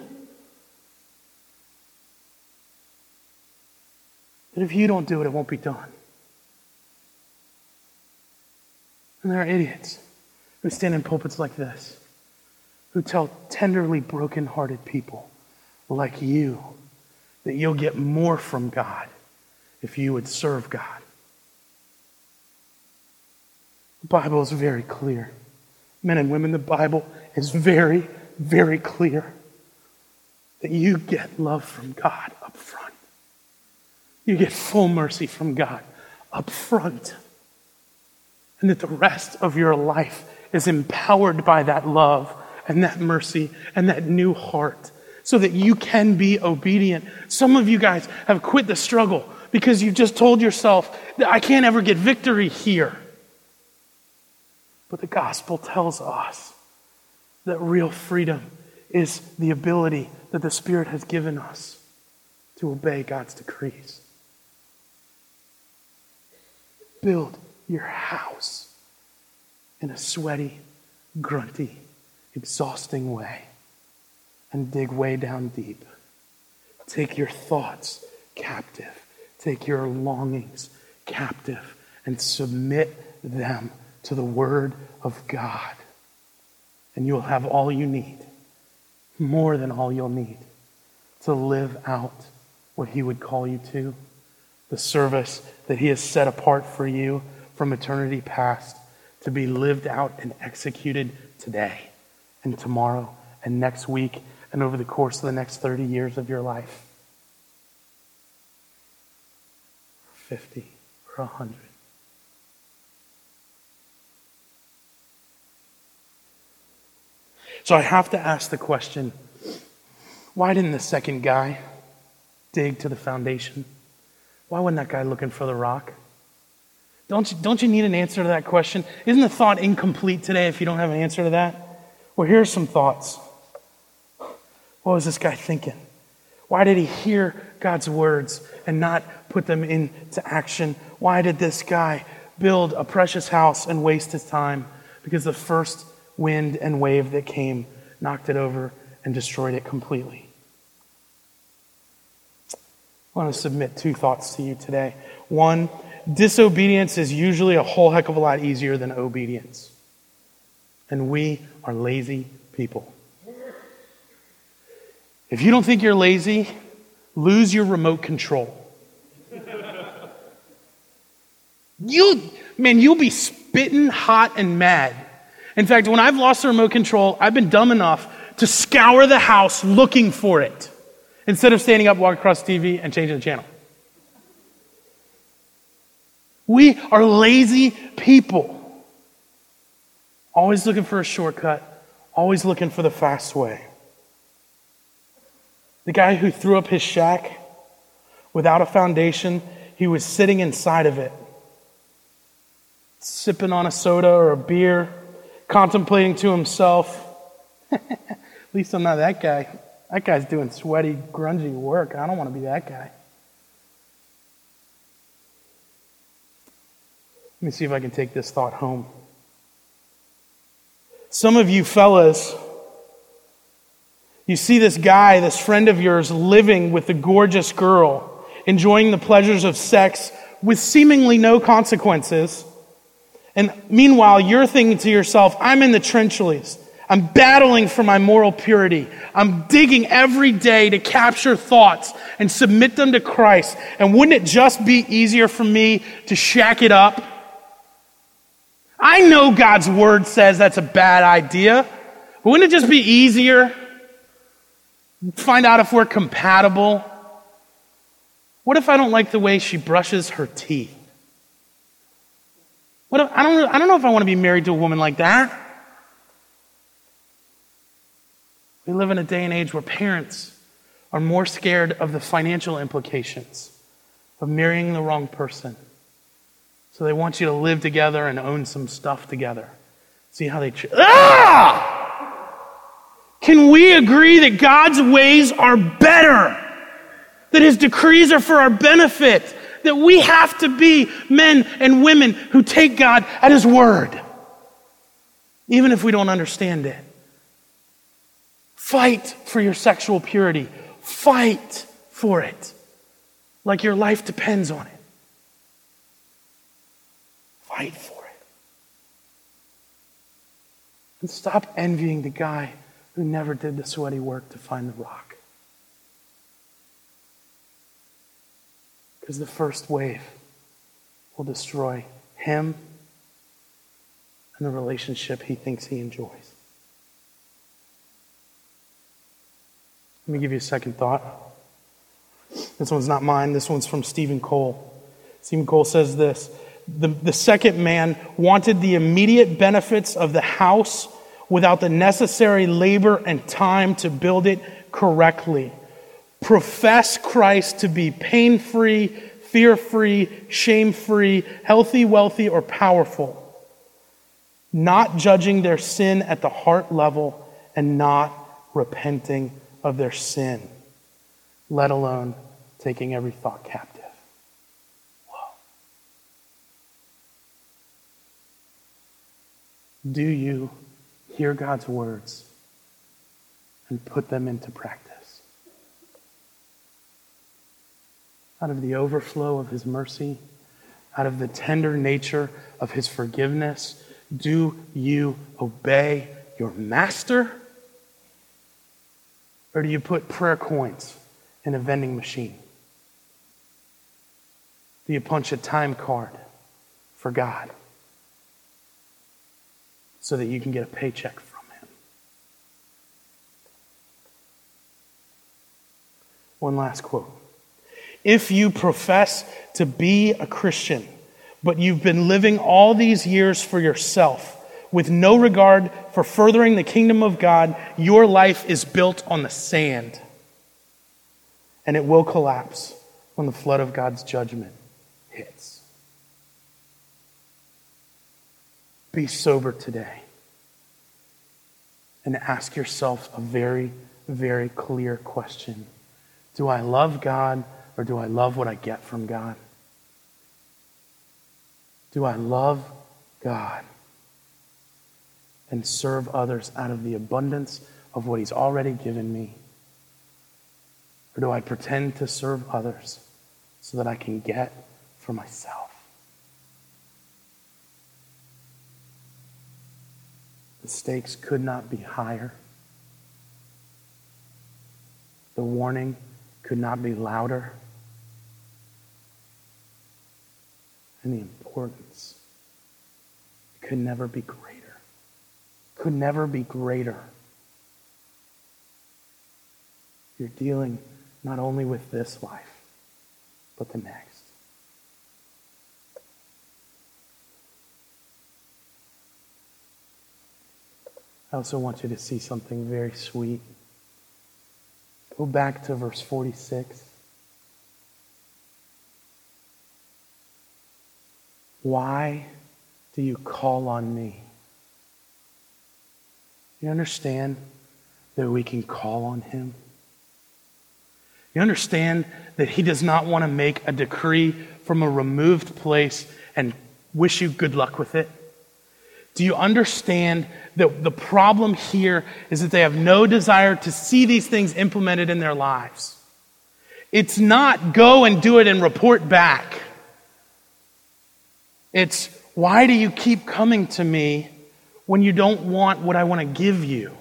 A: that if you don't do it, it won't be done. And there are idiots who stand in pulpits like this who tell tenderly broken-hearted people like you that you'll get more from God if you would serve God. The Bible is very clear. Men and women, the Bible is very, very clear that you get love from God up front. You get full mercy from God up front. And that the rest of your life is empowered by that love and that mercy and that new heart so that you can be obedient. Some of you guys have quit the struggle because you've just told yourself that I can't ever get victory here. But the gospel tells us that real freedom is the ability that the Spirit has given us to obey God's decrees. Build your house in a sweaty, grunty, exhausting way and dig way down deep. Take your thoughts captive. Take your longings captive and submit them to the Word of God. And you'll have all you need, more than all you'll need, to live out what He would call you to, the service that He has set apart for you from eternity past, to be lived out and executed today and tomorrow and next week and over the course of the next 30 years of your life. 50 or 100. So I have to ask the question, why didn't the second guy dig to the foundation? Why wasn't that guy looking for the rock? Don't you need an answer to that question? Isn't the thought incomplete today if you don't have an answer to that? Well, here are some thoughts. What was this guy thinking? Why did he hear God's words and not put them into action? Why did this guy build a precious house and waste his time? Because the first wind and wave that came knocked it over and destroyed it completely. I want to submit two thoughts to you today. One, disobedience is usually a whole heck of a lot easier than obedience. And we are lazy people. If you don't think you're lazy, lose your remote control. You'll be spitting hot and mad. In fact, when I've lost the remote control, I've been dumb enough to scour the house looking for it instead of standing up, walking across the TV, and changing the channel. We are lazy people. Always looking for a shortcut. Always looking for the fast way. The guy who threw up his shack without a foundation, he was sitting inside of it, sipping on a soda or a beer, contemplating to himself, at least I'm not that guy. That guy's doing sweaty, grungy work. I don't want to be that guy. Let me see if I can take this thought home. Some of you fellas, you see this guy, this friend of yours, living with a gorgeous girl, enjoying the pleasures of sex with seemingly no consequences. And meanwhile, you're thinking to yourself, I'm in the trenches. I'm battling for my moral purity. I'm digging every day to capture thoughts and submit them to Christ. And wouldn't it just be easier for me to shack it up? I know God's word says that's a bad idea. But wouldn't it just be easier? Find out if we're compatible. What if I don't like the way she brushes her teeth? I don't know if I want to be married to a woman like that. We live in a day and age where parents are more scared of the financial implications of marrying the wrong person. So they want you to live together and own some stuff together. See how they... Can we agree that God's ways are better? That His decrees are for our benefit? That we have to be men and women who take God at His word, even if we don't understand it. Fight for your sexual purity. Fight for it like your life depends on it. Fight for it. And stop envying the guy who never did the sweaty work to find the rock. Because the first wave will destroy him and the relationship he thinks he enjoys. Let me give you a second thought. This one's not mine. This one's from Stephen Cole. Stephen Cole says this: the second man wanted the immediate benefits of the house without the necessary labor and time to build it correctly. Profess Christ to be pain-free, fear-free, shame-free, healthy, wealthy, or powerful, not judging their sin at the heart level and not repenting of their sin, let alone taking every thought captive. Whoa. Do you hear God's words and put them into practice? Out of the overflow of His mercy, out of the tender nature of his forgiveness, do you obey your master? Or do you put prayer coins in a vending machine? Do you punch a time card for God so that you can get a paycheck from him? One last quote. If you profess to be a Christian, but you've been living all these years for yourself, with no regard for furthering the kingdom of God, your life is built on the sand. And it will collapse when the flood of God's judgment hits. Be sober today and ask yourself a very, very clear question. Do I love God, or do I love what I get from God? Do I love God and serve others out of the abundance of what he's already given me? Or do I pretend to serve others so that I can get for myself? The stakes could not be higher. The warning could not be louder. And the importance could never be greater. Could never be greater. You're dealing not only with this life, but the next. I also want you to see something very sweet. Go back to verse 46. Why do you call on me? You understand that we can call on him? You understand that he does not want to make a decree from a removed place and wish you good luck with it? Do you understand that the problem here is that they have no desire to see these things implemented in their lives? It's not go and do it and report back. It's, why do you keep coming to me when you don't want what I want to give you?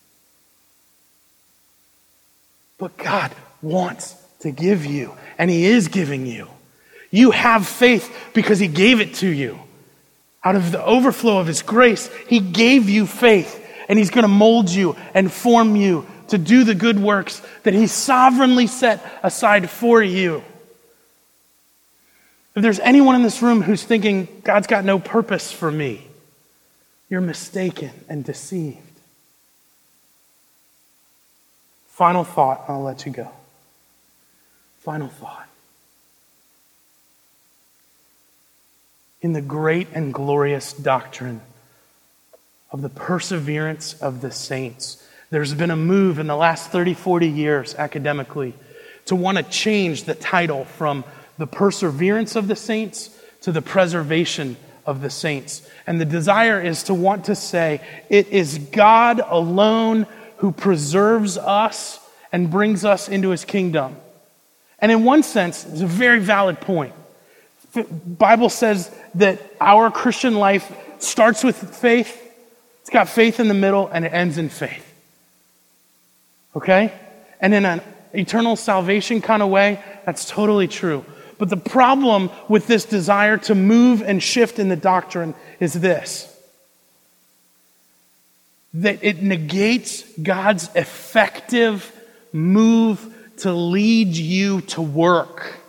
A: But God wants to give you, and he is giving you. You have faith because he gave it to you. Out of the overflow of his grace, he gave you faith, and he's going to mold you and form you to do the good works that he sovereignly set aside for you. If there's anyone in this room who's thinking, God's got no purpose for me, you're mistaken and deceived. Final thought, I'll let you go. Final thought. In the great and glorious doctrine of the perseverance of the saints, there's been a move in the last 30, 40 years academically to want to change the title from the perseverance of the saints to the preservation of the saints. And the desire is to want to say, it is God alone who preserves us and brings us into his kingdom. And in one sense, it's a very valid point. The Bible says that our Christian life starts with faith. It's got faith in the middle and it ends in faith. Okay? And in an eternal salvation kind of way, that's totally true. But the problem with this desire to move and shift in the doctrine is this: that it negates God's effective move to lead you to work.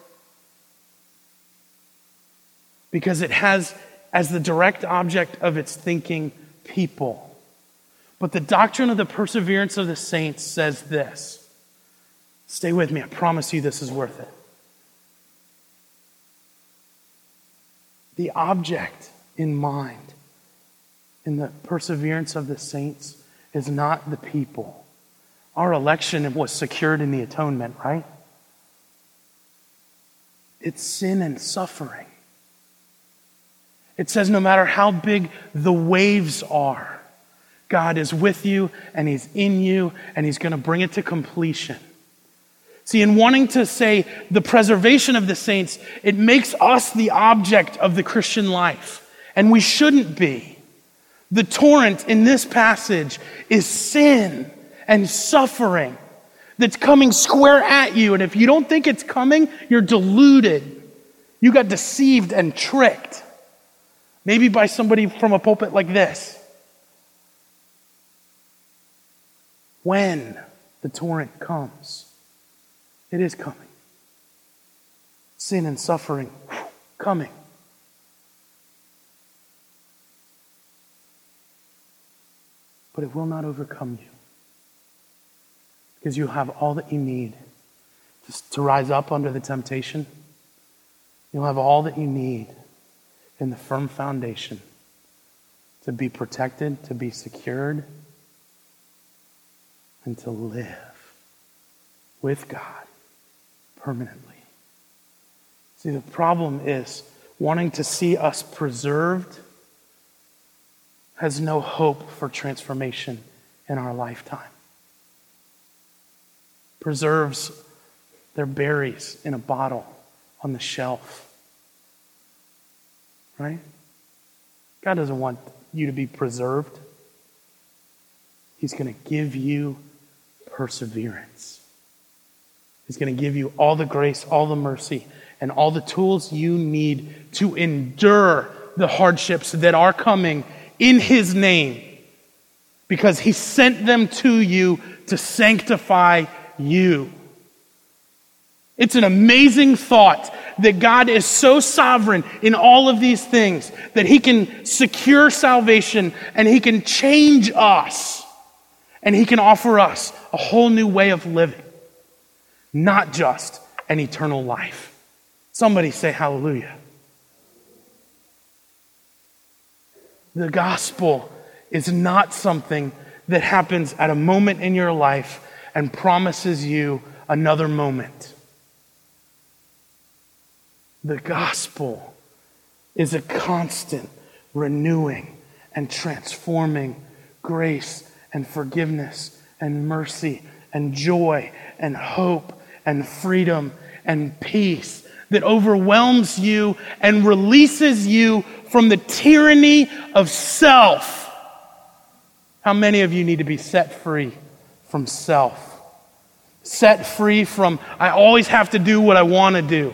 A: Because it has as the direct object of its thinking people. But the doctrine of the perseverance of the saints says this. Stay with me, I promise you this is worth it. The object in mind in the perseverance of the saints is not the people. Our election was secured in the atonement, right? It's sin and suffering. It says no matter how big the waves are, God is with you and he's in you and he's going to bring it to completion. See, in wanting to say the preservation of the saints, it makes us the object of the Christian life, and we shouldn't be. The torrent in this passage is sin and suffering that's coming square at you, and if you don't think it's coming, you're deluded. You got deceived and tricked, maybe by somebody from a pulpit like this. When the torrent comes, it is coming. Sin and suffering, coming. But it will not overcome you. Because you have all that you need to rise up under the temptation. You'll have all that you need in the firm foundation to be protected, to be secured, and to live with God permanently. See, the problem is wanting to see us preserved has no hope for transformation in our lifetime. Preserves, they're berries in a bottle on the shelf. Right? God doesn't want you to be preserved. He's going to give you perseverance. He's going to give you all the grace, all the mercy, and all the tools you need to endure the hardships that are coming in His name, because He sent them to you to sanctify you. It's an amazing thought that God is so sovereign in all of these things that He can secure salvation and He can change us and He can offer us a whole new way of living, not just an eternal life. Somebody say hallelujah. The gospel is not something that happens at a moment in your life and promises you another moment. The gospel is a constant renewing and transforming grace and forgiveness and mercy and joy and hope and freedom and peace that overwhelms you and releases you from the tyranny of self. How many of you need to be set free from self? Set free from, I always have to do what I want to do.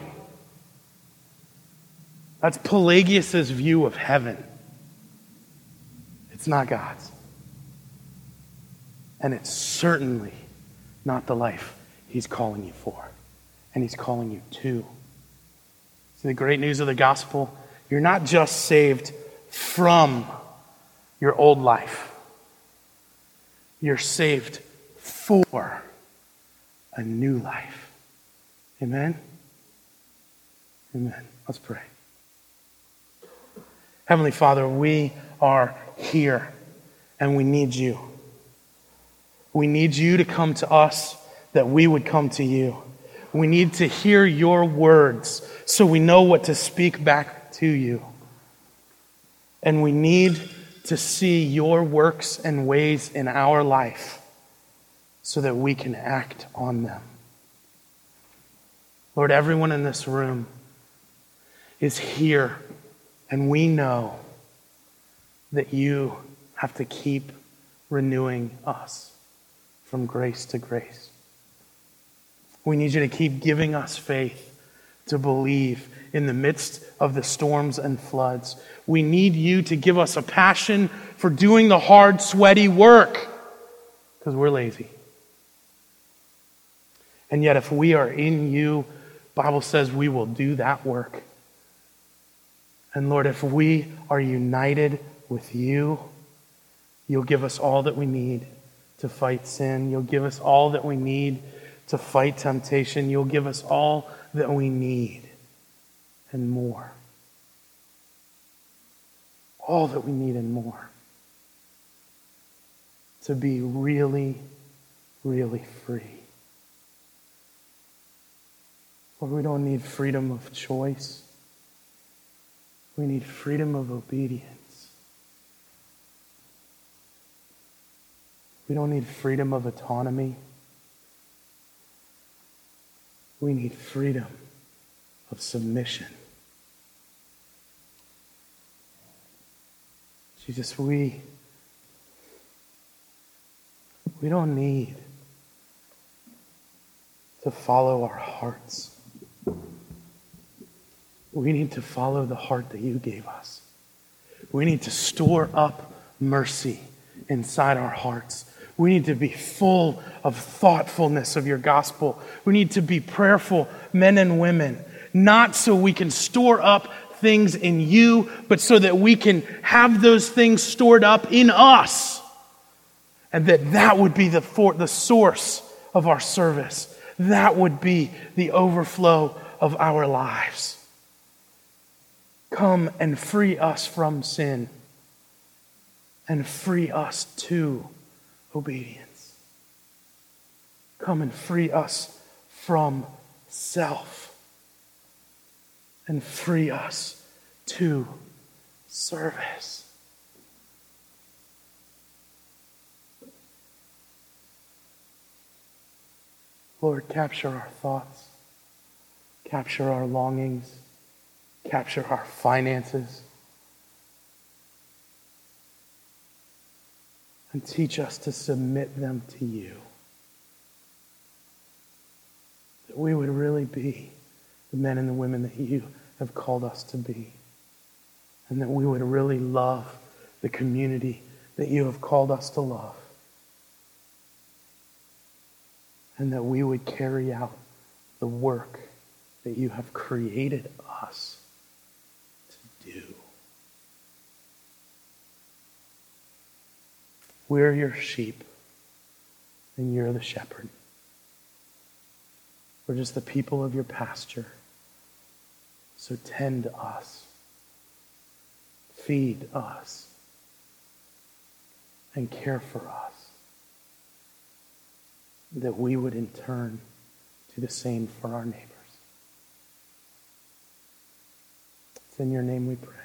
A: That's Pelagius's view of heaven. It's not God's. And it's certainly not the life He's calling you for. And He's calling you to. See, the great news of the gospel, you're not just saved from your old life. You're saved for a new life. Amen? Amen. Let's pray. Heavenly Father, we are here and we need you. We need you to come to us that we would come to you. We need to hear your words so we know what to speak back to you. And we need to see your works and ways in our life so that we can act on them. Lord, everyone in this room is here, and we know that you have to keep renewing us from grace to grace. We need you to keep giving us faith to believe in the midst of the storms and floods. We need you to give us a passion for doing the hard, sweaty work because we're lazy. And yet if we are in you, the Bible says we will do that work. And Lord, if we are united with you, you'll give us all that we need to fight sin. You'll give us all that we need to fight temptation. You'll give us all that we need and more. All that we need and more. To be really, really free. Lord, we don't need freedom of choice. We need freedom of obedience. We don't need freedom of autonomy. We need freedom of submission. Jesus, we don't need to follow our hearts. We need to follow the heart that you gave us. We need to store up mercy inside our hearts. We need to be full of thoughtfulness of your gospel. We need to be prayerful men and women, not so we can store up things in you, but so that we can have those things stored up in us. And that would be the source of our service. That would be the overflow of our lives. Come and free us from sin and free us to obedience. Come and free us from self and free us to service. Lord, capture our thoughts, capture our longings, capture our finances, and teach us to submit them to you. That we would really be the men and the women that you have called us to be. And that we would really love the community that you have called us to love. And that we would carry out the work that you have created us to do. We're your sheep, and you're the shepherd. We're just the people of your pasture. So tend us, feed us, and care for us, that we would in turn do the same for our neighbors. It's in your name we pray.